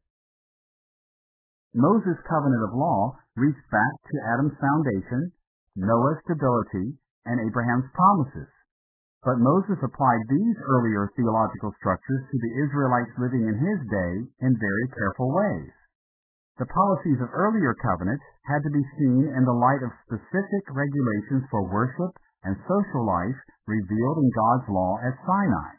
Moses' covenant of law reached back to Adam's foundation, Noah's stability, and Abraham's promises. But Moses applied these earlier theological structures to the Israelites living in his day in very careful ways. The policies of earlier covenants had to be seen in the light of specific regulations for worship and social life revealed in God's law at Sinai.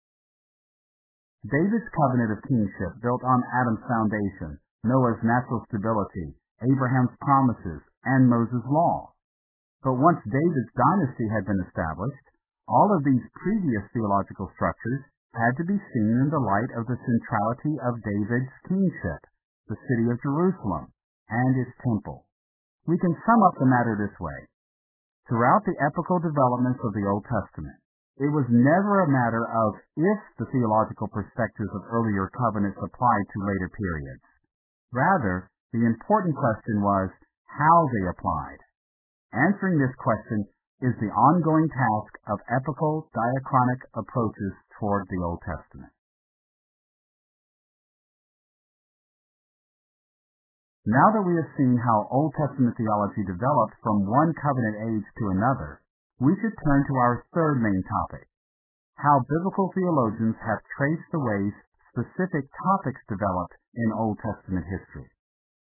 David's covenant of kingship built on Adam's foundation, Noah's natural stability, Abraham's promises, and Moses' law. But once David's dynasty had been established, all of these previous theological structures had to be seen in the light of the centrality of David's kingship, the city of Jerusalem, and its temple. We can sum up the matter this way. Throughout the epical developments of the Old Testament, it was never a matter of if the theological perspectives of earlier covenants applied to later periods. Rather, the important question was how they applied. Answering this question is the ongoing task of epical diachronic approaches toward the Old Testament. Now that we have seen how Old Testament theology developed from one covenant age to another, we should turn to our third main topic, how biblical theologians have traced the ways specific topics developed in Old Testament history.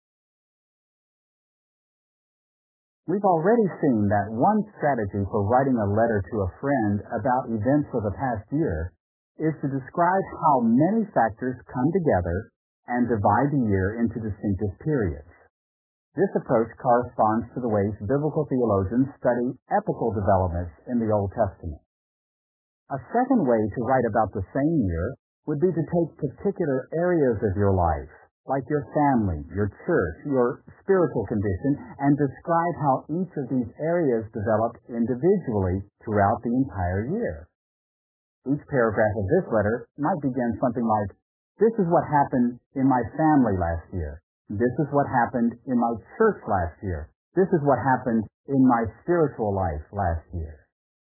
We've already seen that one strategy for writing a letter to a friend about events of the past year is to describe how many factors come together and divide the year into distinctive periods. This approach corresponds to the ways biblical theologians study epical developments in the Old Testament. A second way to write about the same year would be to take particular areas of your life, like your family, your church, your spiritual condition, and describe how each of these areas developed individually throughout the entire year. Each paragraph of this letter might begin something like, "This is what happened in my family last year. This is what happened in my church last year. This is what happened in my spiritual life last year."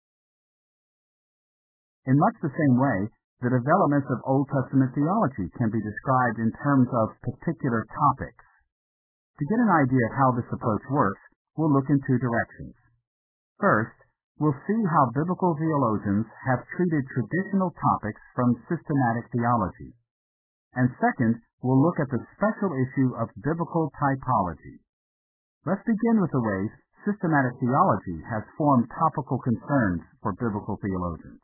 In much the same way, the developments of Old Testament theology can be described in terms of particular topics. To get an idea of how this approach works, we'll look in two directions. First, we'll see how biblical theologians have treated traditional topics from systematic theology. And second, we'll look at the special issue of biblical typology. Let's begin with the ways systematic theology has formed topical concerns for biblical theologians.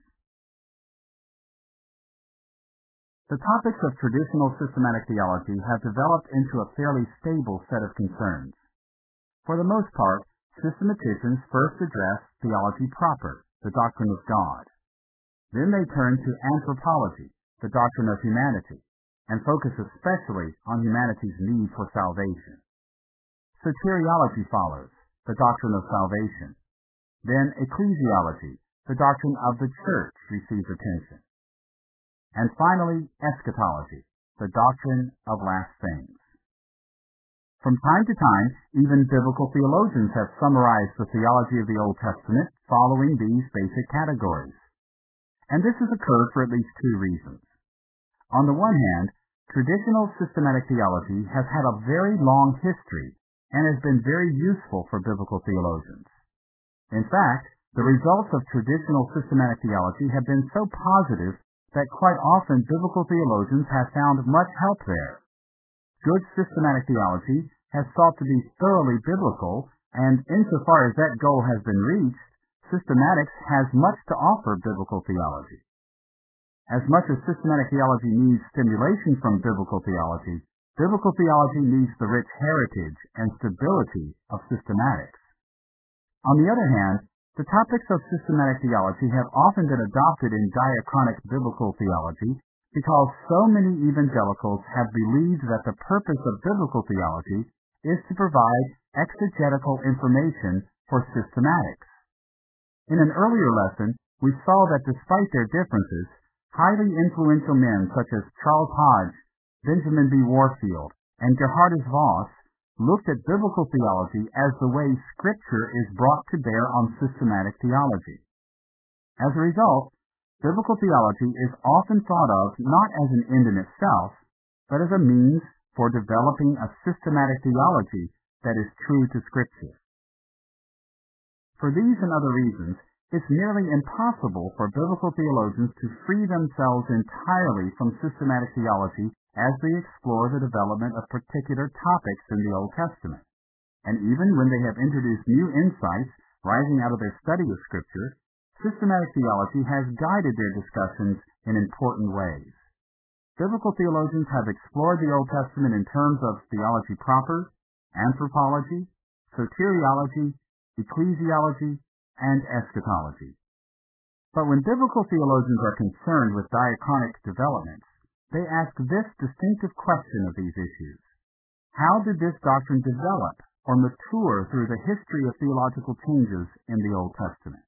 The topics of traditional systematic theology have developed into a fairly stable set of concerns. For the most part, systematicians first address theology proper, the doctrine of God. Then they turn to anthropology, the doctrine of humanity, and focus especially on humanity's need for salvation. Soteriology follows, the doctrine of salvation. Then ecclesiology, the doctrine of the church, receives attention. And finally, eschatology, the doctrine of last things. From time to time, even biblical theologians have summarized the theology of the Old Testament following these basic categories. And this has occurred for at least two reasons. On the one hand, traditional systematic theology has had a very long history and has been very useful for biblical theologians. In fact, the results of traditional systematic theology have been so positive that quite often biblical theologians have found much help there. Good systematic theology has sought to be thoroughly biblical, and insofar as that goal has been reached, systematics has much to offer biblical theology. As much as systematic theology needs stimulation from biblical theology, biblical theology needs the rich heritage and stability of systematics. On the other hand, the topics of systematic theology have often been adopted in diachronic biblical theology because so many evangelicals have believed that the purpose of biblical theology is to provide exegetical information for systematics. In an earlier lesson, we saw that despite their differences, highly influential men such as Charles Hodge, Benjamin B. Warfield, and Gerhardus Voss looked at biblical theology as the way Scripture is brought to bear on systematic theology. As a result, biblical theology is often thought of not as an end in itself, but as a means for developing a systematic theology that is true to Scripture. For these and other reasons, it's nearly impossible for biblical theologians to free themselves entirely from systematic theology as they explore the development of particular topics in the Old Testament. And even when they have introduced new insights rising out of their study of Scripture, systematic theology has guided their discussions in important ways. Biblical theologians have explored the Old Testament in terms of theology proper, anthropology, soteriology, ecclesiology, and eschatology. But when biblical theologians are concerned with diachronic developments, they ask this distinctive question of these issues: how did this doctrine develop or mature through the history of theological changes in the Old Testament?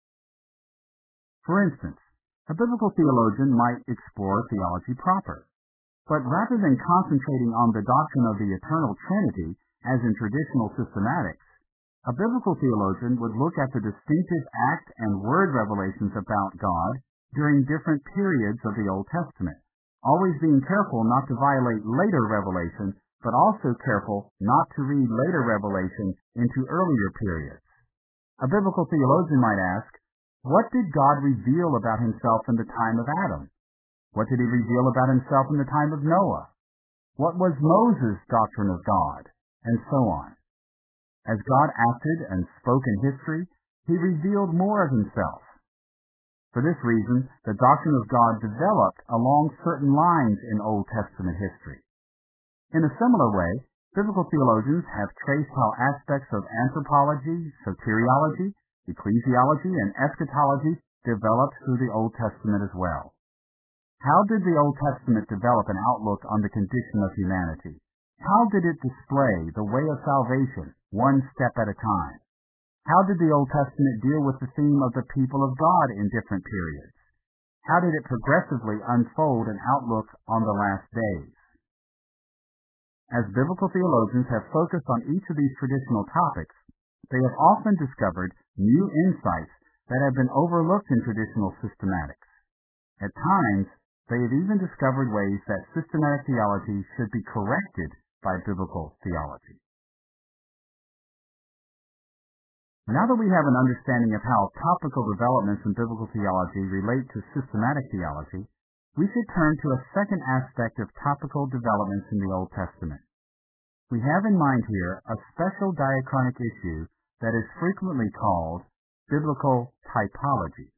For instance, a biblical theologian might explore theology proper, but rather than concentrating on the doctrine of the eternal Trinity as in traditional systematics, a biblical theologian would look at the distinctive act and word revelations about God during different periods of the Old Testament, always being careful not to violate later revelation, but also careful not to read later revelation into earlier periods. A biblical theologian might ask, what did God reveal about himself in the time of Adam? What did he reveal about himself in the time of Noah? What was Moses' doctrine of God? And so on. As God acted and spoke in history, he revealed more of himself. For this reason, the doctrine of God developed along certain lines in Old Testament history. In a similar way, biblical theologians have traced how aspects of anthropology, soteriology, ecclesiology, and eschatology developed through the Old Testament as well. How did the Old Testament develop an outlook on the condition of humanity? How did it display the way of salvation, one step at a time? How did the Old Testament deal with the theme of the people of God in different periods? How did it progressively unfold an outlook on the last days? As biblical theologians have focused on each of these traditional topics, they have often discovered new insights that have been overlooked in traditional systematics. At times, they have even discovered ways that systematic theology should be corrected by biblical theology. Now that we have an understanding of how topical developments in biblical theology relate to systematic theology, we should turn to a second aspect of topical developments in the Old Testament. We have in mind here a special diachronic issue that is frequently called biblical typology.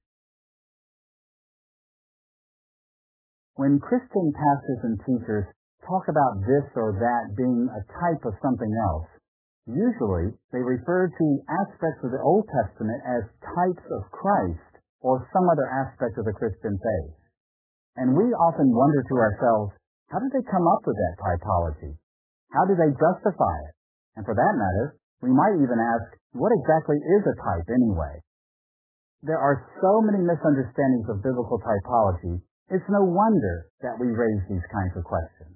When Christian pastors and teachers talk about this or that being a type of something else, usually they refer to aspects of the Old Testament as types of Christ or some other aspect of the Christian faith. And we often wonder to ourselves, how did they come up with that typology? How do they justify it? And for that matter, we might even ask, what exactly is a type anyway? There are so many misunderstandings of biblical typology, it's no wonder that we raise these kinds of questions.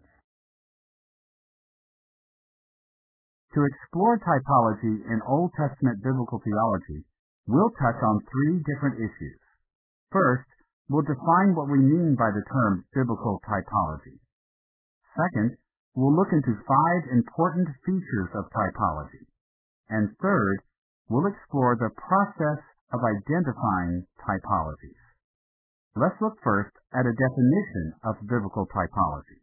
To explore typology in Old Testament biblical theology, we'll touch on three different issues. First, we'll define what we mean by the term biblical typology. Second, we'll look into five important features of typology. And third, we'll explore the process of identifying typologies. Let's look first at a definition of biblical typology.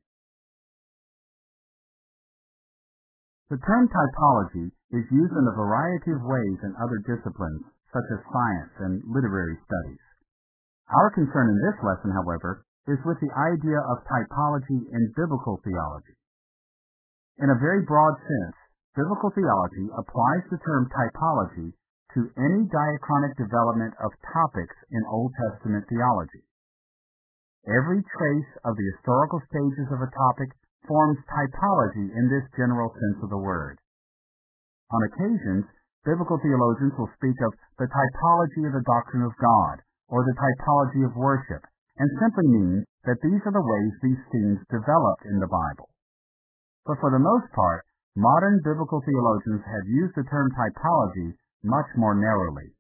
The term typology is used in a variety of ways in other disciplines, such as science and literary studies. Our concern in this lesson, however, is with the idea of typology in biblical theology. In a very broad sense, biblical theology applies the term typology to any diachronic development of topics in Old Testament theology. Every trace of the historical stages of a topic forms typology in this general sense of the word. On occasions, biblical theologians will speak of the typology of the doctrine of God, or the typology of worship, and simply mean that these are the ways these themes developed in the Bible. But for the most part, modern biblical theologians have used the term typology much more narrowly.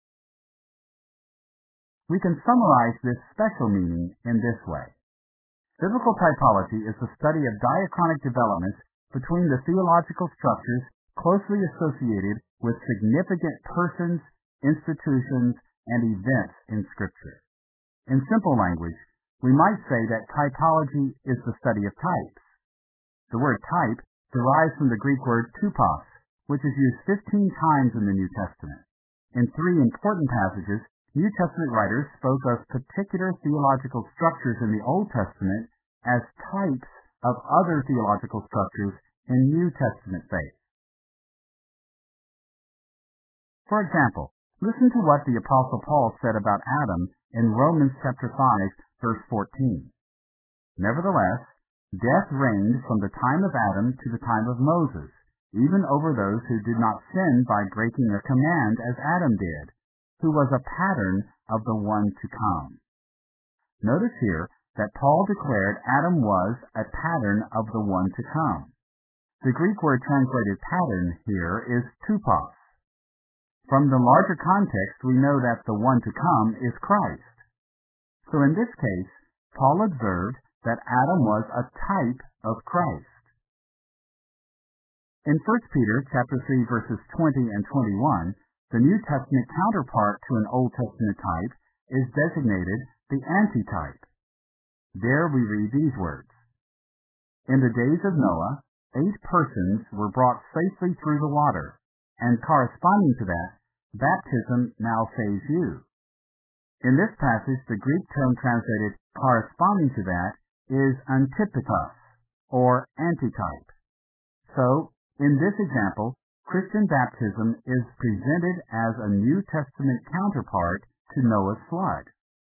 We can summarize this special meaning in this way. Biblical typology is the study of diachronic developments between the theological structures closely associated with significant persons, institutions, and events in Scripture. In simple language, we might say that typology is the study of types. The word type derives from the Greek word tupos, which is used fifteen times in the New Testament. In three important passages, New Testament writers spoke of particular theological structures in the Old Testament as types of other theological structures in New Testament faith. For example, listen to what the Apostle Paul said about Adam in Romans chapter five, verse fourteen. Nevertheless, death reigned from the time of Adam to the time of Moses, even over those who did not sin by breaking a command as Adam did, who was a pattern of the one to come. Notice here that Paul declared Adam was a pattern of the one to come. The Greek word translated pattern here is tupos. From the larger context, we know that the one to come is Christ. So in this case, Paul observed that Adam was a type of Christ. In First Peter chapter three, verses twenty and twenty-one, the New Testament counterpart to an Old Testament type is designated the antitype. There we read these words. In the days of Noah, eight persons were brought safely through the water, and corresponding to that, baptism now saves you. In this passage, the Greek term translated corresponding to that is antipatos, or antitype. So, in this example, Christian baptism is presented as a New Testament counterpart to Noah's flood.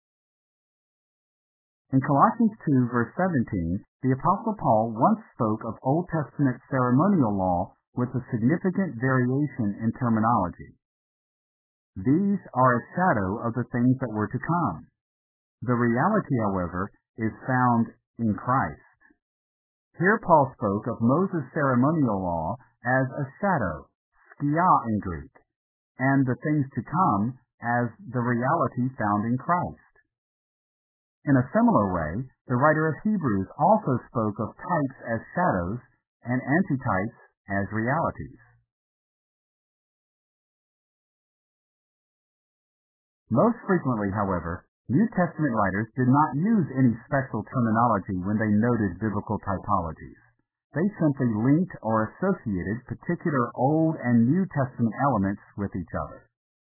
In Colossians two, verse seventeen, the Apostle Paul once spoke of Old Testament ceremonial law with a significant variation in terminology. These are a shadow of the things that were to come. The reality, however, is found in Christ. Here Paul spoke of Moses' ceremonial law as a shadow, skia in Greek, and the things to come as the reality found in Christ. In a similar way, the writer of Hebrews also spoke of types as shadows and antitypes as realities. Most frequently, however, New Testament writers did not use any special terminology when they noted biblical typologies. They simply linked or associated particular Old and New Testament elements with each other.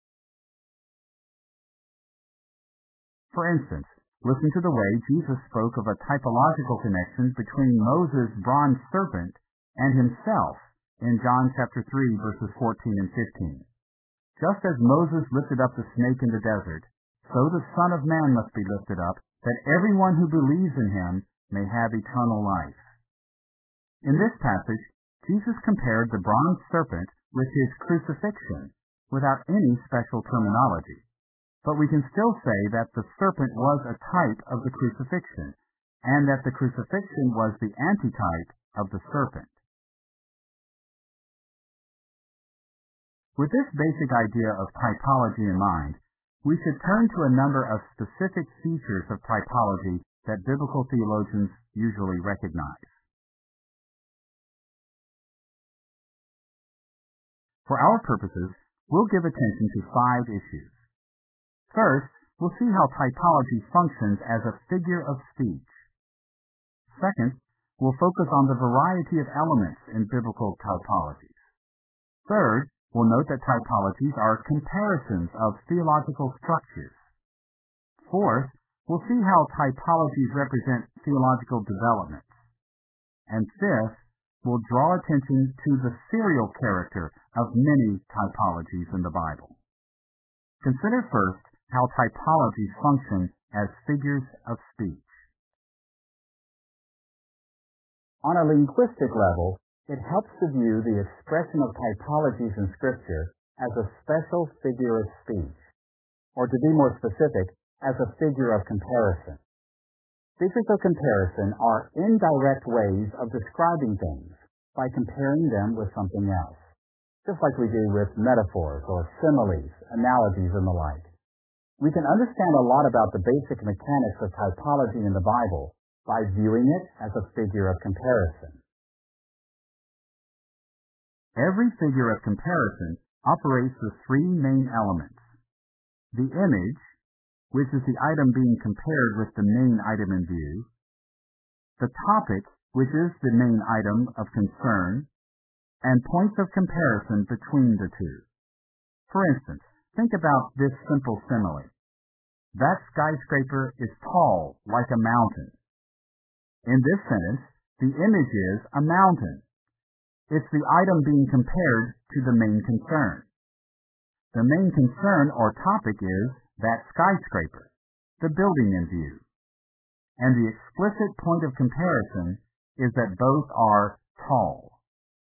For instance, listen to the way Jesus spoke of a typological connection between Moses' bronze serpent and himself in John chapter three, verses fourteen and fifteen. Just as Moses lifted up the snake in the desert, so the Son of Man must be lifted up, that everyone who believes in him may have eternal life. In this passage, Jesus compared the bronze serpent with his crucifixion without any special terminology. But we can still say that the serpent was a type of the crucifixion, and that the crucifixion was the antitype of the serpent. With this basic idea of typology in mind, we should turn to a number of specific features of typology that biblical theologians usually recognize. For our purposes, we'll give attention to five issues. First, we'll see how typology functions as a figure of speech. Second, we'll focus on the variety of elements in biblical typologies. Third, we'll note that typologies are comparisons of theological structures. Fourth, we'll see how typologies represent theological developments. And fifth, we'll draw attention to the serial character of many typologies in the Bible. Consider first how typologies function as figures of speech. On a linguistic level, it helps to view the expression of typologies in Scripture as a special figure of speech, or to be more specific, as a figure of comparison. Figures of comparison are indirect ways of describing things by comparing them with something else, just like we do with metaphors or similes, analogies, and the like. We can understand a lot about the basic mechanics of typology in the Bible by viewing it as a figure of comparison. Every figure of comparison operates with three main elements: the image, which is the item being compared with the main item in view; the topic, which is the main item of concern; and points of comparison between the two. For instance, think about this simple simile. That skyscraper is tall like a mountain. In this sentence, the image is a mountain. It's the item being compared to the main concern. The main concern or topic is that skyscraper, the building in view. And the explicit point of comparison is that both are tall.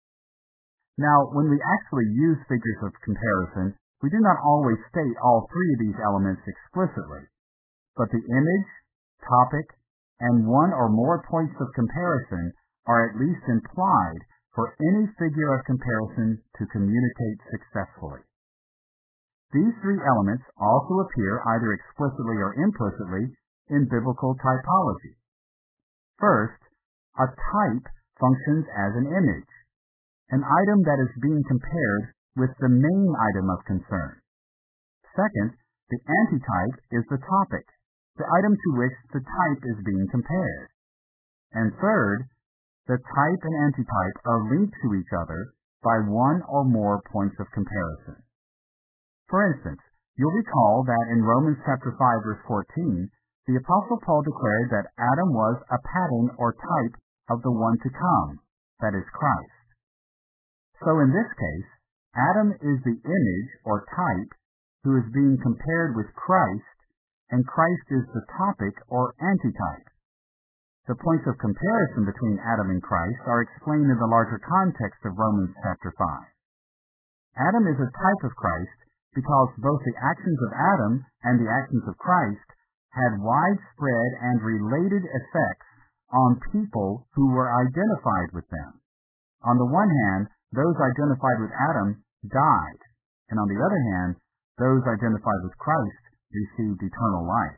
Now, when we actually use figures of comparison, we do not always state all three of these elements explicitly, but the image, topic, and one or more points of comparison are at least implied for any figure of comparison to communicate successfully. These three elements also appear either explicitly or implicitly in biblical typology. First, a type functions as an image, an item that is being compared with the main item of concern. Second, the antitype is the topic, the item to which the type is being compared. And third, the type and antitype are linked to each other by one or more points of comparison. For instance, you'll recall that in Romans chapter five, verse fourteen, the Apostle Paul declared that Adam was a pattern or type of the one to come, that is Christ. So in this case, Adam is the image or type who is being compared with Christ, and Christ is the topic or antitype. The points of comparison between Adam and Christ are explained in the larger context of Romans chapter five. Adam is a type of Christ because both the actions of Adam and the actions of Christ had widespread and related effects on people who were identified with them. On the one hand, those identified with Adam died, and on the other hand, those identified with Christ received eternal life.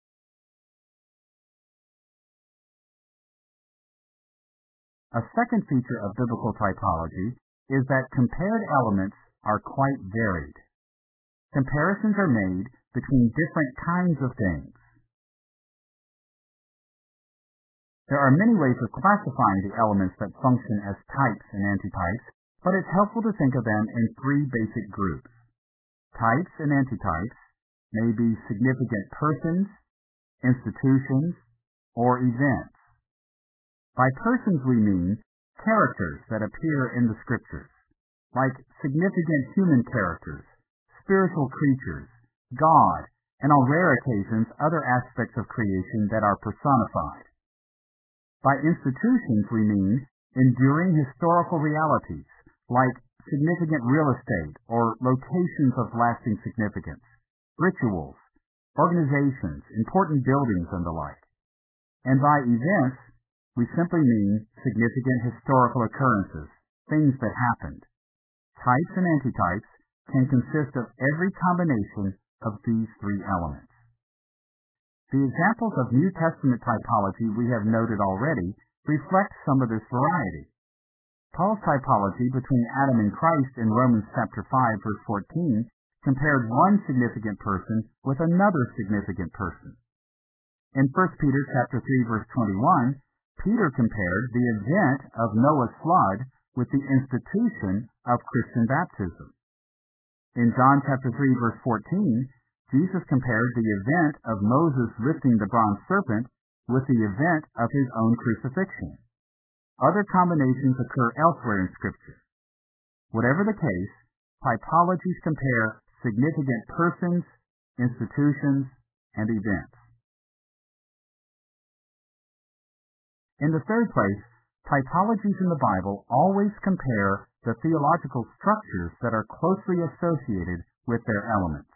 A second feature of biblical typology is that compared elements are quite varied. Comparisons are made between different kinds of things. There are many ways of classifying the elements that function as types and antitypes, but it's helpful to think of them in three basic groups. Types and antitypes may be significant persons, institutions, or events. By persons we mean characters that appear in the Scriptures, like significant human characters, spiritual creatures, God, and on rare occasions other aspects of creation that are personified. By institutions we mean enduring historical realities, like significant real estate or locations of lasting significance, rituals, organizations, important buildings, and the like. And by events, we simply mean significant historical occurrences, things that happened. Types and antitypes can consist of every combination of these three elements. The examples of New Testament typology we have noted already reflect some of this variety. Paul's typology between Adam and Christ in Romans chapter five, verse fourteen, compared one significant person with another significant person. In First Peter chapter three, verse twenty-one, Peter compared the event of Noah's flood with the institution of Christian baptism. In John chapter three, verse fourteen, Jesus compared the event of Moses lifting the bronze serpent with the event of his own crucifixion. Other combinations occur elsewhere in Scripture. Whatever the case, typologies compare significant persons, institutions, and events. In the third place, typologies in the Bible always compare the theological structures that are closely associated with their elements.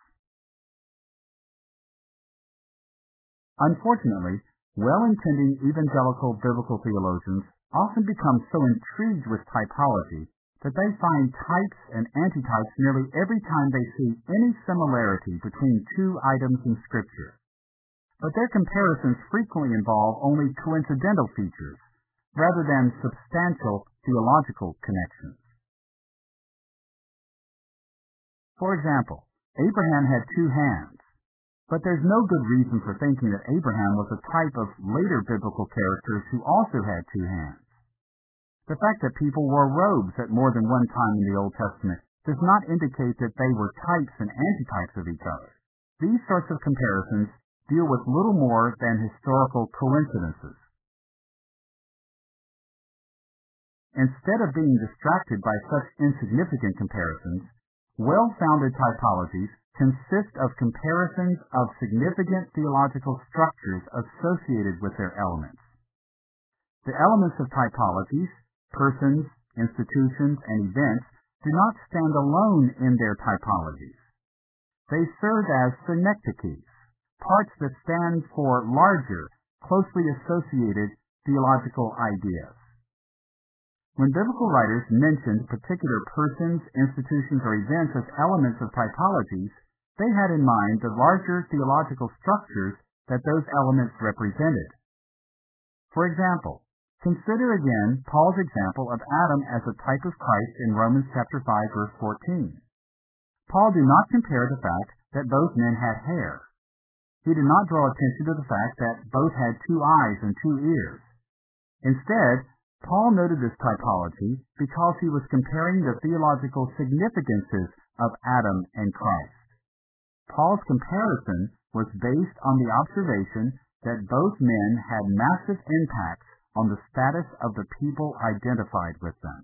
Unfortunately, well-intending evangelical biblical theologians often become so intrigued with typology that they find types and antitypes nearly every time they see any similarity between two items in Scripture. But their comparisons frequently involve only coincidental features, rather than substantial theological connections. For example, Abraham had two hands, but there's no good reason for thinking that Abraham was a type of later biblical characters who also had two hands. The fact that people wore robes at more than one time in the Old Testament does not indicate that they were types and antitypes of each other. These sorts of comparisons deal with little more than historical coincidences. Instead of being distracted by such insignificant comparisons, well-founded typologies consist of comparisons of significant theological structures associated with their elements. The elements of typologies, persons, institutions, and events do not stand alone in their typologies. They serve as synecdoches, parts that stand for larger, closely associated theological ideas. When biblical writers mentioned particular persons, institutions, or events as elements of typologies, they had in mind the larger theological structures that those elements represented. For example, consider again Paul's example of Adam as a type of Christ in Romans chapter five, verse fourteen. Paul did not compare the fact that both men had hair. He did not draw attention to the fact that both had two eyes and two ears. Instead, Paul noted this typology because he was comparing the theological significances of Adam and Christ. Paul's comparison was based on the observation that both men had massive impacts on the status of the people identified with them.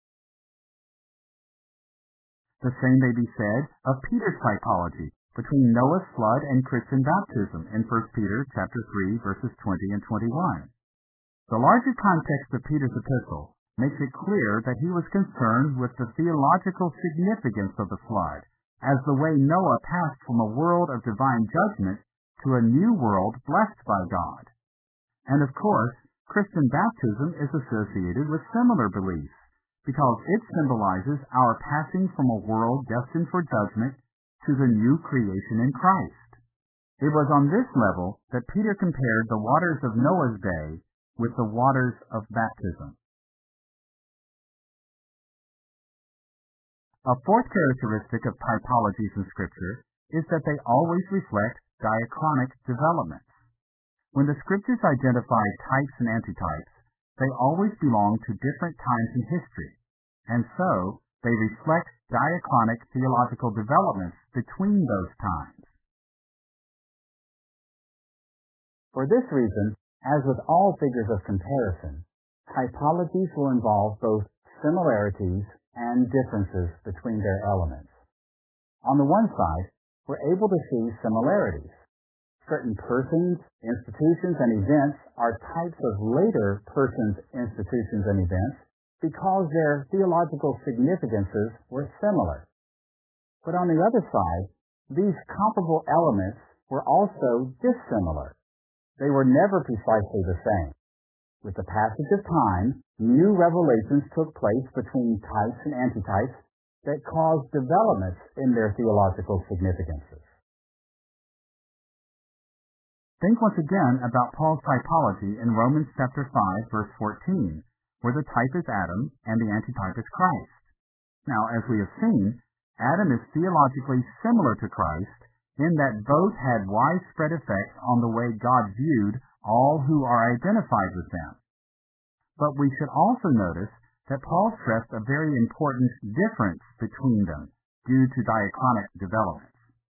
The same may be said of Peter's typology between Noah's flood and Christian baptism in First Peter chapter three, verses twenty and twenty-one. The larger context of Peter's epistle makes it clear that he was concerned with the theological significance of the flood as the way Noah passed from a world of divine judgment to a new world blessed by God. And of course, Christian baptism is associated with similar beliefs because it symbolizes our passing from a world destined for judgment to the new creation in Christ. It was on this level that Peter compared the waters of Noah's day with the waters of baptism. A fourth characteristic of typologies in Scripture is that they always reflect diachronic developments. When the scriptures identify types and antitypes, they always belong to different times in history, and so they reflect diachronic theological developments between those times. For this reason, as with all figures of comparison, typologies will involve both similarities and differences between their elements. On the one side, we're able to see similarities. Certain persons, institutions, and events are types of later persons, institutions, and events because their theological significances were similar. But on the other side, these comparable elements were also dissimilar. They were never precisely the same. With the passage of time, new revelations took place between types and antitypes that caused developments in their theological significances. Think once again about Paul's typology in Romans chapter five, verse fourteen, where the type is Adam and the antitype is Christ. Now, as we have seen, Adam is theologically similar to Christ in that both had widespread effects on the way God viewed all who are identified with them. But we should also notice that Paul stressed a very important difference between them due to diachronic developments.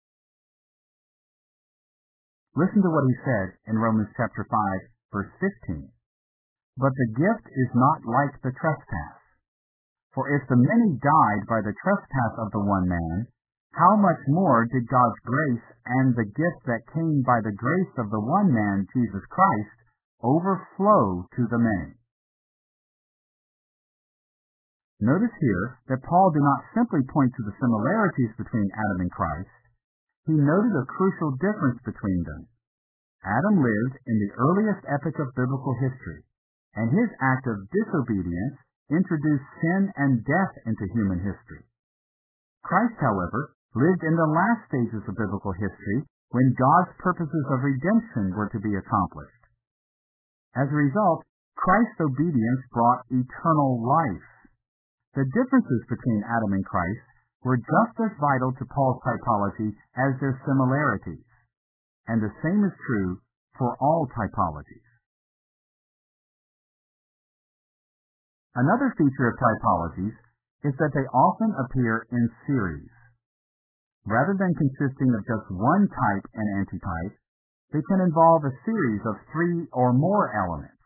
Listen to what he said in Romans chapter five, verse fifteen. But the gift is not like the trespass. For if the many died by the trespass of the one man, how much more did God's grace and the gift that came by the grace of the one man, Jesus Christ, overflow to the many? Notice here that Paul did not simply point to the similarities between Adam and Christ. He noted a crucial difference between them. Adam lived in the earliest epoch of biblical history, and his act of disobedience introduced sin and death into human history. Christ, however, lived in the last stages of biblical history when God's purposes of redemption were to be accomplished. As a result, Christ's obedience brought eternal life. The differences between Adam and Christ were just as vital to Paul's typology as their similarities, and the same is true for all typologies. Another feature of typologies is that they often appear in series. Rather than consisting of just one type and antitype, they can involve a series of three or more elements.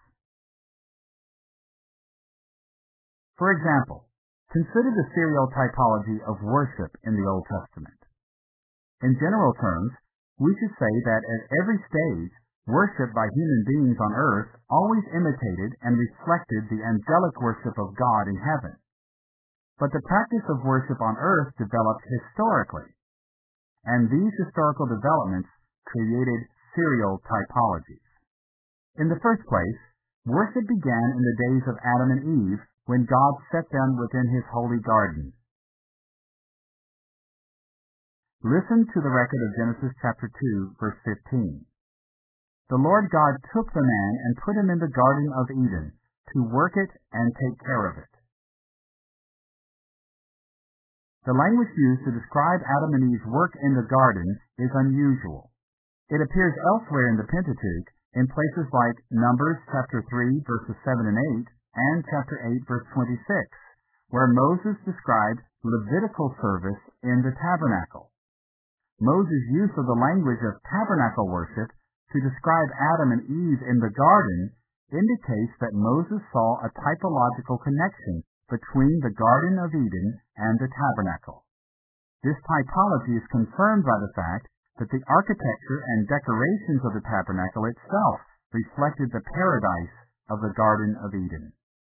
For example, consider the serial typology of worship in the Old Testament. In general terms, we should say that at every stage, worship by human beings on earth always imitated and reflected the angelic worship of God in heaven. But the practice of worship on earth developed historically, and these historical developments created serial typologies. In the first place, worship began in the days of Adam and Eve when God set them within his holy garden. Listen to the record of Genesis chapter two, verse fifteen. The Lord God took the man and put him in the Garden of Eden to work it and take care of it. The language used to describe Adam and Eve's work in the garden is unusual. It appears elsewhere in the Pentateuch in places like Numbers chapter three, verses seven and eight, and chapter eight, verse twenty-six, where Moses described Levitical service in the tabernacle. Moses' use of the language of tabernacle worship to describe Adam and Eve in the garden indicates that Moses saw a typological connection between the Garden of Eden and the tabernacle. This typology is confirmed by the fact that the architecture and decorations of the tabernacle itself reflected the paradise of the Garden of Eden.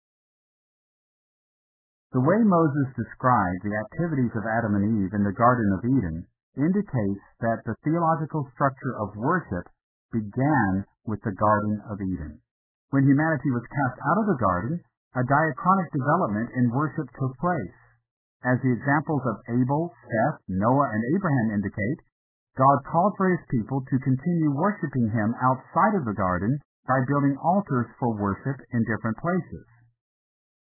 The way Moses described the activities of Adam and Eve in the Garden of Eden indicates that the theological structure of worship began with the Garden of Eden. When humanity was cast out of the garden, a diachronic development in worship took place. As the examples of Abel, Seth, Noah, and Abraham indicate, God called for his people to continue worshiping him outside of the garden by building altars for worship in different places.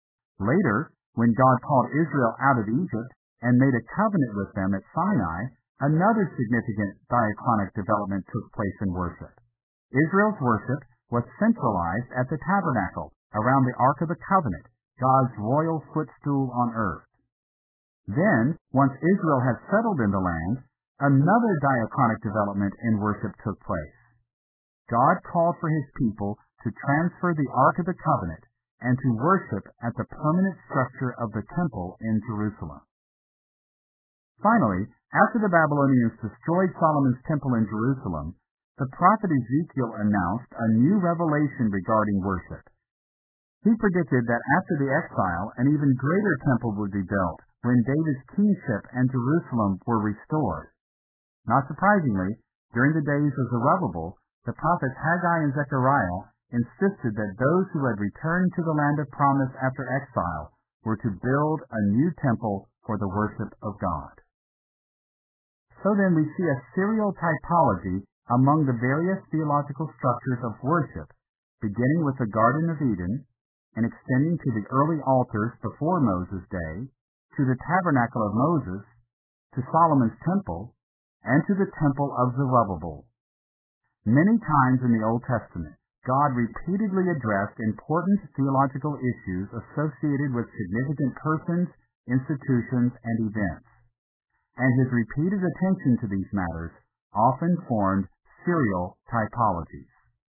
Later, when God called Israel out of Egypt and made a covenant with them at Sinai, Another significant diachronic development took place in worship. Israel's worship was centralized at the tabernacle around the Ark of the Covenant, God's royal footstool on earth. Then, once Israel had settled in the land, another diachronic development in worship took place. God called for his people to transfer the Ark of the Covenant and to worship at the permanent structure of the temple in Jerusalem. Finally, after the Babylonians destroyed Solomon's temple in Jerusalem, the prophet Ezekiel announced a new revelation regarding worship. He predicted that after the exile, an even greater temple would be built when David's kingship and Jerusalem were restored. Not surprisingly, during the days of Zerubbabel, the prophets Haggai and Zechariah insisted that those who had returned to the land of promise after exile were to build a new temple for the worship of God. So then we see a serial typology among the various theological structures of worship, beginning with the Garden of Eden and extending to the early altars before Moses' day, to the tabernacle of Moses, to Solomon's temple, and to the temple of Zerubbabel. Many times in the Old Testament, God repeatedly addressed important theological issues associated with significant persons, institutions, and events, and his repeated attention to these matters often formed serial typologies.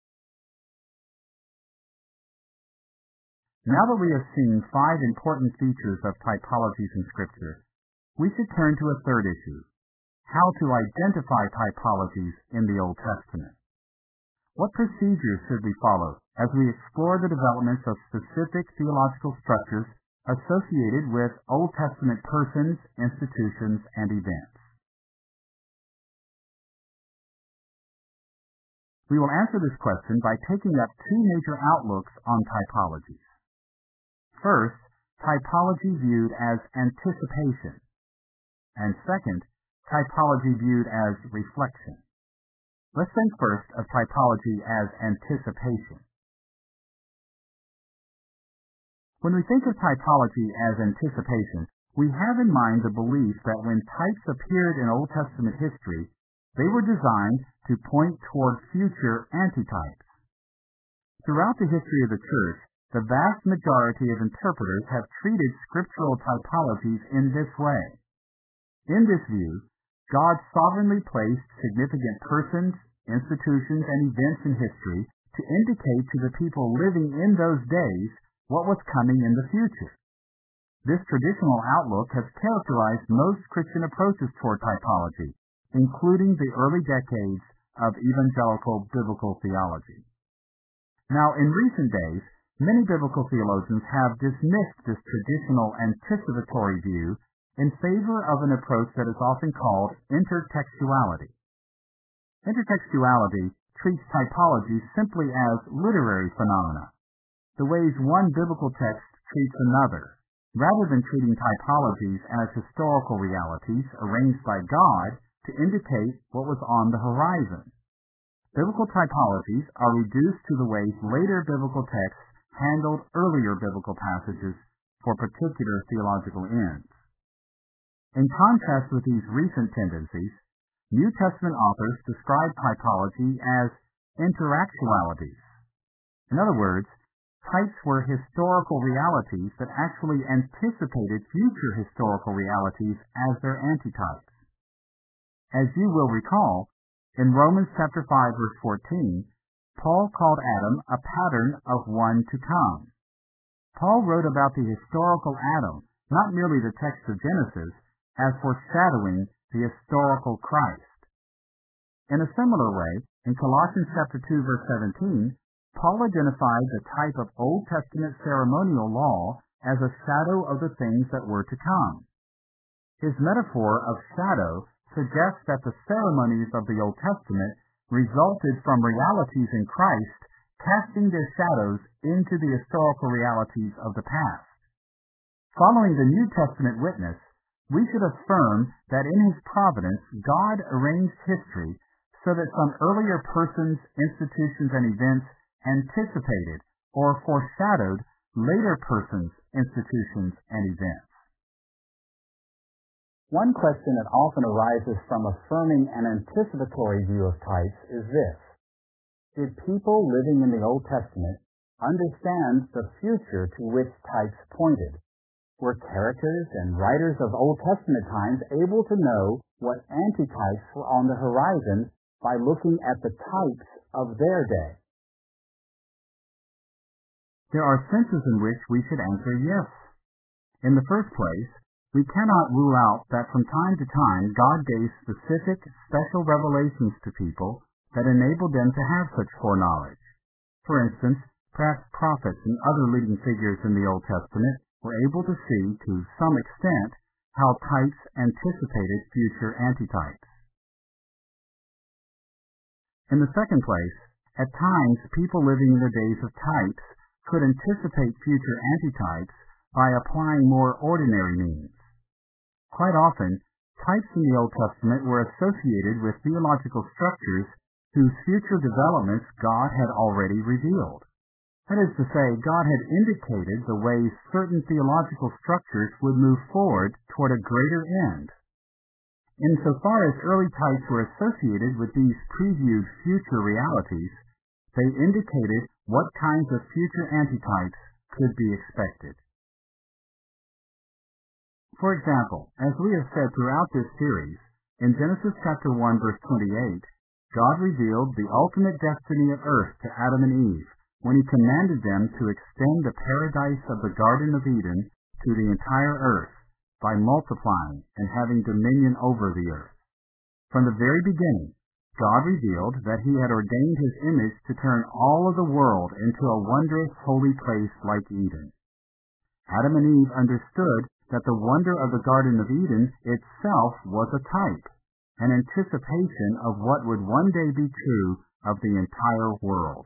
Now that we have seen five important features of typologies in Scripture, we should turn to a third issue: how to identify typologies in the Old Testament. What procedures should we follow as we explore the developments of specific theological structures associated with Old Testament persons, institutions, and events? We will answer this question by taking up two major outlooks on typologies. First, typology viewed as anticipation, and second, typology viewed as reflection. Let's think first of typology as anticipation. When we think of typology as anticipation, we have in mind the belief that when types appeared in Old Testament history, they were designed to point toward future antitypes. Throughout the history of the Church, the vast majority of interpreters have treated scriptural typologies in this way. In this view, God sovereignly placed significant persons, institutions, and events in history to indicate to the people living in those days what was coming in the future. This traditional outlook has characterized most Christian approaches toward typology, including the early decades of evangelical biblical theology. Now, in recent days, many biblical theologians have dismissed this traditional anticipatory view in favor of an approach that is often called intertextuality. Intertextuality treats typology simply as literary phenomena, the ways one biblical text treats another, rather than treating typologies as historical realities arranged by God to indicate what was on the horizon. Biblical typologies are reduced to the ways later biblical texts handled earlier biblical passages for particular theological ends. In contrast with these recent tendencies, New Testament authors describe typology as interactualities. In other words, types were historical realities that actually anticipated future historical realities as their antitypes. As you will recall, in Romans chapter five, verse fourteen, Paul called Adam a pattern of one to come. Paul wrote about the historical Adam, not merely the text of Genesis, as foreshadowing the historical Christ. In a similar way, in Colossians chapter two, verse seventeen, Paul identified the type of Old Testament ceremonial law as a shadow of the things that were to come. His metaphor of shadow suggests that the ceremonies of the Old Testament resulted from realities in Christ casting their shadows into the historical realities of the past. Following the New Testament witness, we should affirm that in his providence, God arranged history so that some earlier persons, institutions, and events anticipated or foreshadowed later persons, institutions, and events. One question that often arises from affirming an anticipatory view of types is this: did people living in the Old Testament understand the future to which types pointed? Were characters and writers of Old Testament times able to know what antitypes were on the horizon by looking at the types of their day? There are senses in which we should answer yes. In the first place, we cannot rule out that from time to time God gave specific, special revelations to people that enabled them to have such foreknowledge. For instance, perhaps prophets and other leading figures in the Old Testament were able to see, to some extent, how types anticipated future antitypes. In the second place, at times people living in the days of types could anticipate future antitypes by applying more ordinary means. Quite often, types in the Old Testament were associated with theological structures whose future developments God had already revealed. That is to say, God had indicated the ways certain theological structures would move forward toward a greater end. Insofar as early types were associated with these previewed future realities, they indicated what kinds of future antitypes could be expected. For example, as we have said throughout this series, in Genesis chapter one verse twenty-eight, God revealed the ultimate destiny of earth to Adam and Eve when he commanded them to extend the paradise of the Garden of Eden to the entire earth by multiplying and having dominion over the earth. From the very beginning, God revealed that he had ordained his image to turn all of the world into a wondrous holy place like Eden. Adam and Eve understood that the wonder of the Garden of Eden itself was a type, an anticipation of what would one day be true of the entire world.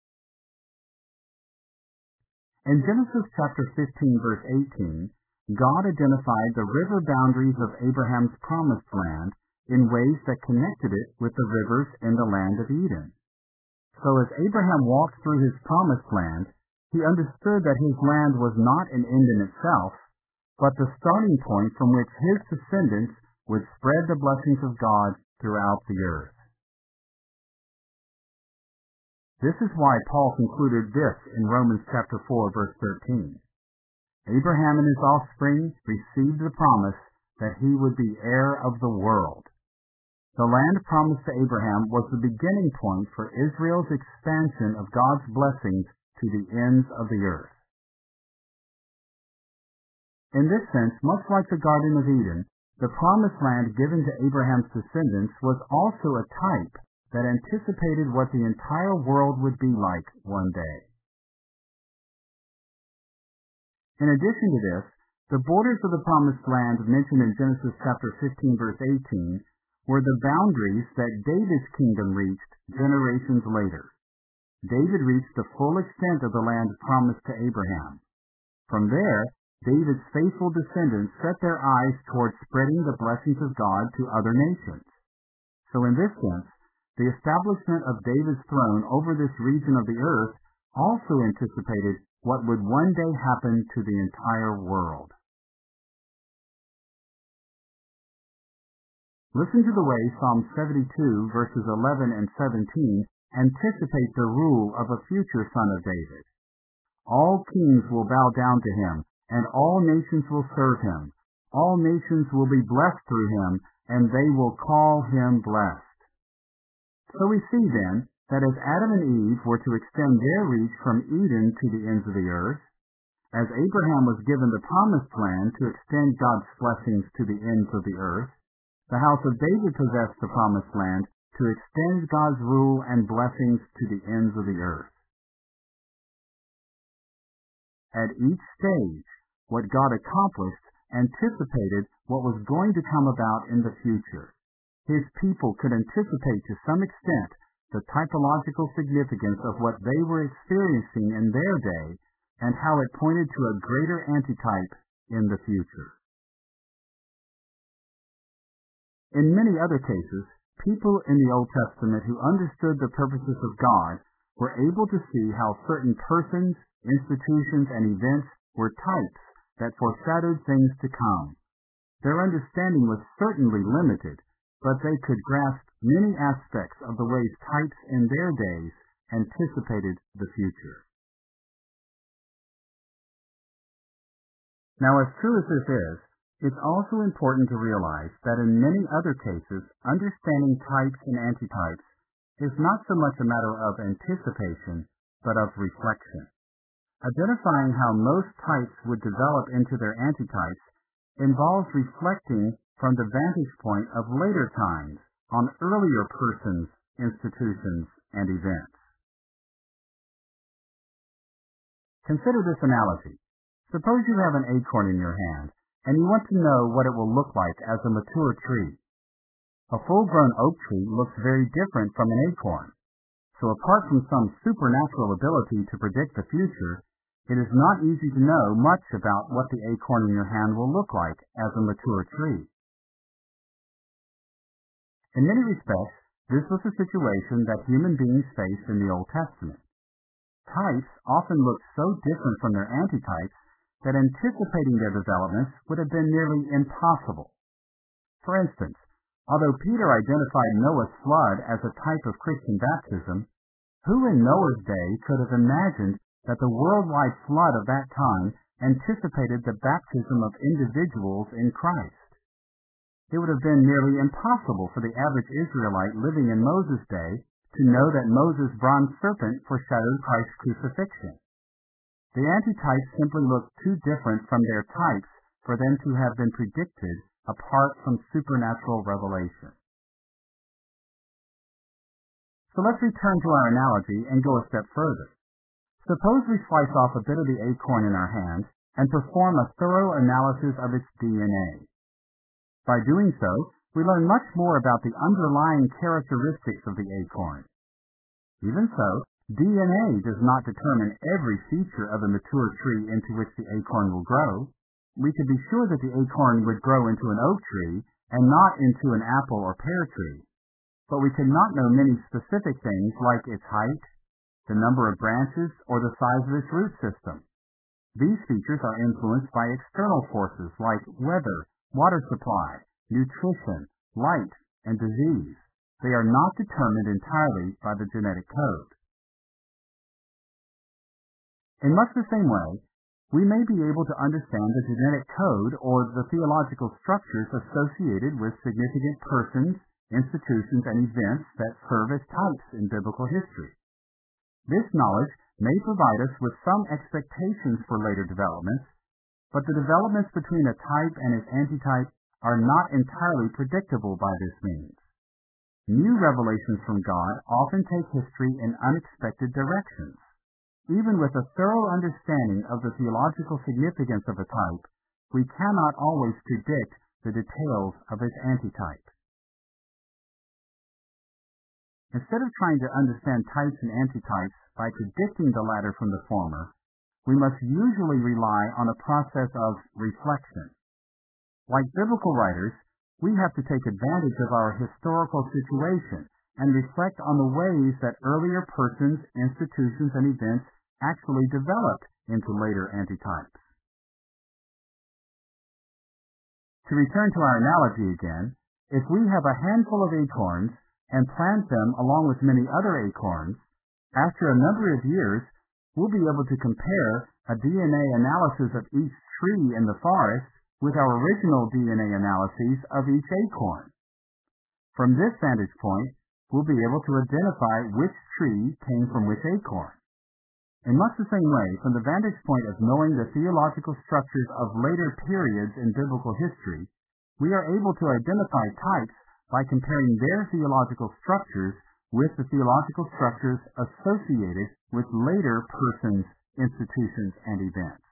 In Genesis chapter fifteen verse eighteen, God identified the river boundaries of Abraham's promised land in ways that connected it with the rivers in the land of Eden. So as Abraham walked through his promised land, he understood that his land was not an end in itself, but the starting point from which his descendants would spread the blessings of God throughout the earth. This is why Paul concluded this in Romans chapter four verse thirteen. Abraham and his offspring received the promise that he would be heir of the world. The land promised to Abraham was the beginning point for Israel's expansion of God's blessings to the ends of the earth. In this sense, much like the Garden of Eden, the promised land given to Abraham's descendants was also a type that anticipated what the entire world would be like one day. In addition to this, the borders of the promised land mentioned in Genesis chapter fifteen verse eighteen were the boundaries that David's kingdom reached generations later. David reached the full extent of the land promised to Abraham. From there, David's faithful descendants set their eyes toward spreading the blessings of God to other nations. So in this sense, the establishment of David's throne over this region of the earth also anticipated what would one day happen to the entire world. Listen to the way Psalm seventy-two verses eleven and seventeen anticipate the rule of a future son of David. All kings will bow down to him, and all nations will serve him. All nations will be blessed through him, and they will call him blessed. So we see then that as Adam and Eve were to extend their reach from Eden to the ends of the earth, as Abraham was given the promised land to extend God's blessings to the ends of the earth, the house of David possessed the promised land to extend God's rule and blessings to the ends of the earth. At each stage, what God accomplished anticipated what was going to come about in the future. His people could anticipate to some extent the typological significance of what they were experiencing in their day and how it pointed to a greater antitype in the future. In many other cases, people in the Old Testament who understood the purposes of God were able to see how certain persons, institutions, and events were types that foreshadowed things to come. Their understanding was certainly limited, but they could grasp many aspects of the ways types in their days anticipated the future. Now, as true as this is, it's also important to realize that in many other cases, understanding types and antitypes is not so much a matter of anticipation, but of reflection. Identifying how most types would develop into their antitypes involves reflecting from the vantage point of later times on earlier persons, institutions, and events. Consider this analogy. Suppose you have an acorn in your hand, and you want to know what it will look like as a mature tree. A full-grown oak tree looks very different from an acorn. So apart from some supernatural ability to predict the future, it is not easy to know much about what the acorn in your hand will look like as a mature tree. In many respects, this was the situation that human beings faced in the Old Testament. Types often looked so different from their antitypes that anticipating their developments would have been nearly impossible. For instance, although Peter identified Noah's flood as a type of Christian baptism, who in Noah's day could have imagined that the worldwide flood of that time anticipated the baptism of individuals in Christ? It would have been nearly impossible for the average Israelite living in Moses' day to know that Moses' bronze serpent foreshadowed Christ's crucifixion. The antitypes simply looked too different from their types for them to have been predicted apart from supernatural revelation. So let's return to our analogy and go a step further. Suppose we slice off a bit of the acorn in our hand and perform a thorough analysis of its D N A. By doing so, we learn much more about the underlying characteristics of the acorn. Even so, D N A does not determine every feature of a mature tree into which the acorn will grow. We could be sure that the acorn would grow into an oak tree and not into an apple or pear tree. But we could not know many specific things like its height, the number of branches, or the size of its root system. These features are influenced by external forces like weather, water supply, nutrition, light, and disease. They are not determined entirely by the genetic code. In much the same way, we may be able to understand the genetic code or the theological structures associated with significant persons, institutions, and events that serve as types in biblical history. This knowledge may provide us with some expectations for later developments, but the developments between a type and its antitype are not entirely predictable by this means. New revelations from God often take history in unexpected directions. Even with a thorough understanding of the theological significance of a type, we cannot always predict the details of its antitype. Instead of trying to understand types and antitypes by predicting the latter from the former, we must usually rely on a process of reflection. Like biblical writers, we have to take advantage of our historical situation and reflect on the ways that earlier persons, institutions, and events actually developed into later antitypes. To return to our analogy again, if we have a handful of acorns and plant them along with many other acorns, after a number of years, we'll be able to compare a D N A analysis of each tree in the forest with our original D N A analyses of each acorn. From this vantage point, we'll be able to identify which tree came from which acorn. In much the same way, from the vantage point of knowing the theological structures of later periods in biblical history, we are able to identify types by comparing their theological structures with the theological structures associated with later persons, institutions, and events.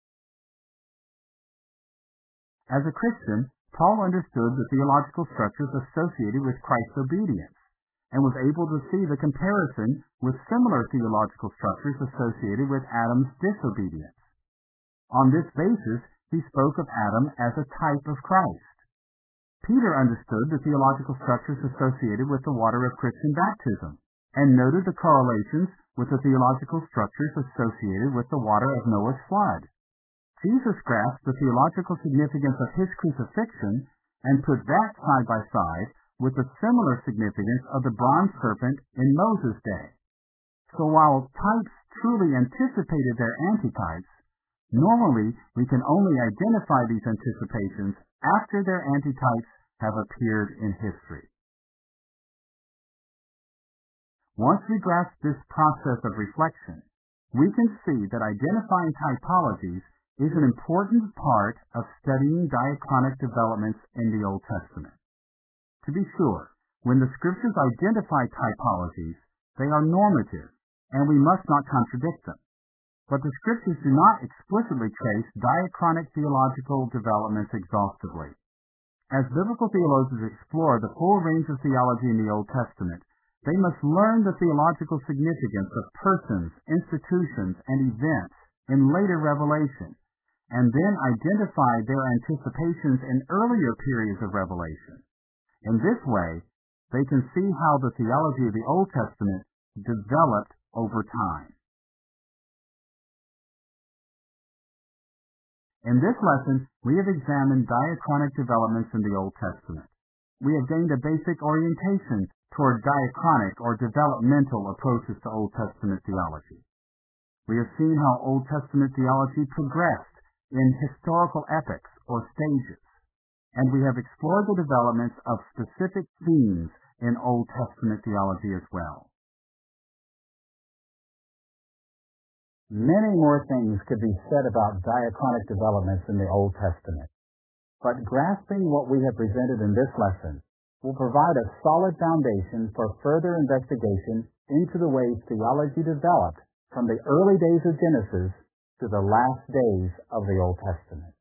As a Christian, Paul understood the theological structures associated with Christ's obedience, and was able to see the comparison with similar theological structures associated with Adam's disobedience. On this basis, he spoke of Adam as a type of Christ. Peter understood the theological structures associated with the water of Christian baptism, and noted the correlations with the theological structures associated with the water of Noah's flood. Jesus grasped the theological significance of his crucifixion and put that side by side with the similar significance of the bronze serpent in Moses' day. So while types truly anticipated their antitypes, normally we can only identify these anticipations after their antitypes have appeared in history. Once we grasp this process of reflection, we can see that identifying typologies is an important part of studying diachronic developments in the Old Testament. To be sure, when the Scriptures identify typologies, they are normative, and we must not contradict them. But the Scriptures do not explicitly trace diachronic theological developments exhaustively. As biblical theologians explore the full range of theology in the Old Testament, they must learn the theological significance of persons, institutions, and events in later revelation, and then identify their anticipations in earlier periods of revelation. In this way, they can see how the theology of the Old Testament developed over time. In this lesson, we have examined diachronic developments in the Old Testament. We have gained a basic orientation toward diachronic or developmental approaches to Old Testament theology. We have seen how Old Testament theology progressed in historical epochs or stages, and we have explored the developments of specific themes in Old Testament theology as well. Many more things could be said about diachronic developments in the Old Testament, but grasping what we have presented in this lesson will provide a solid foundation for further investigation into the ways theology developed from the early days of Genesis to the last days of the Old Testament.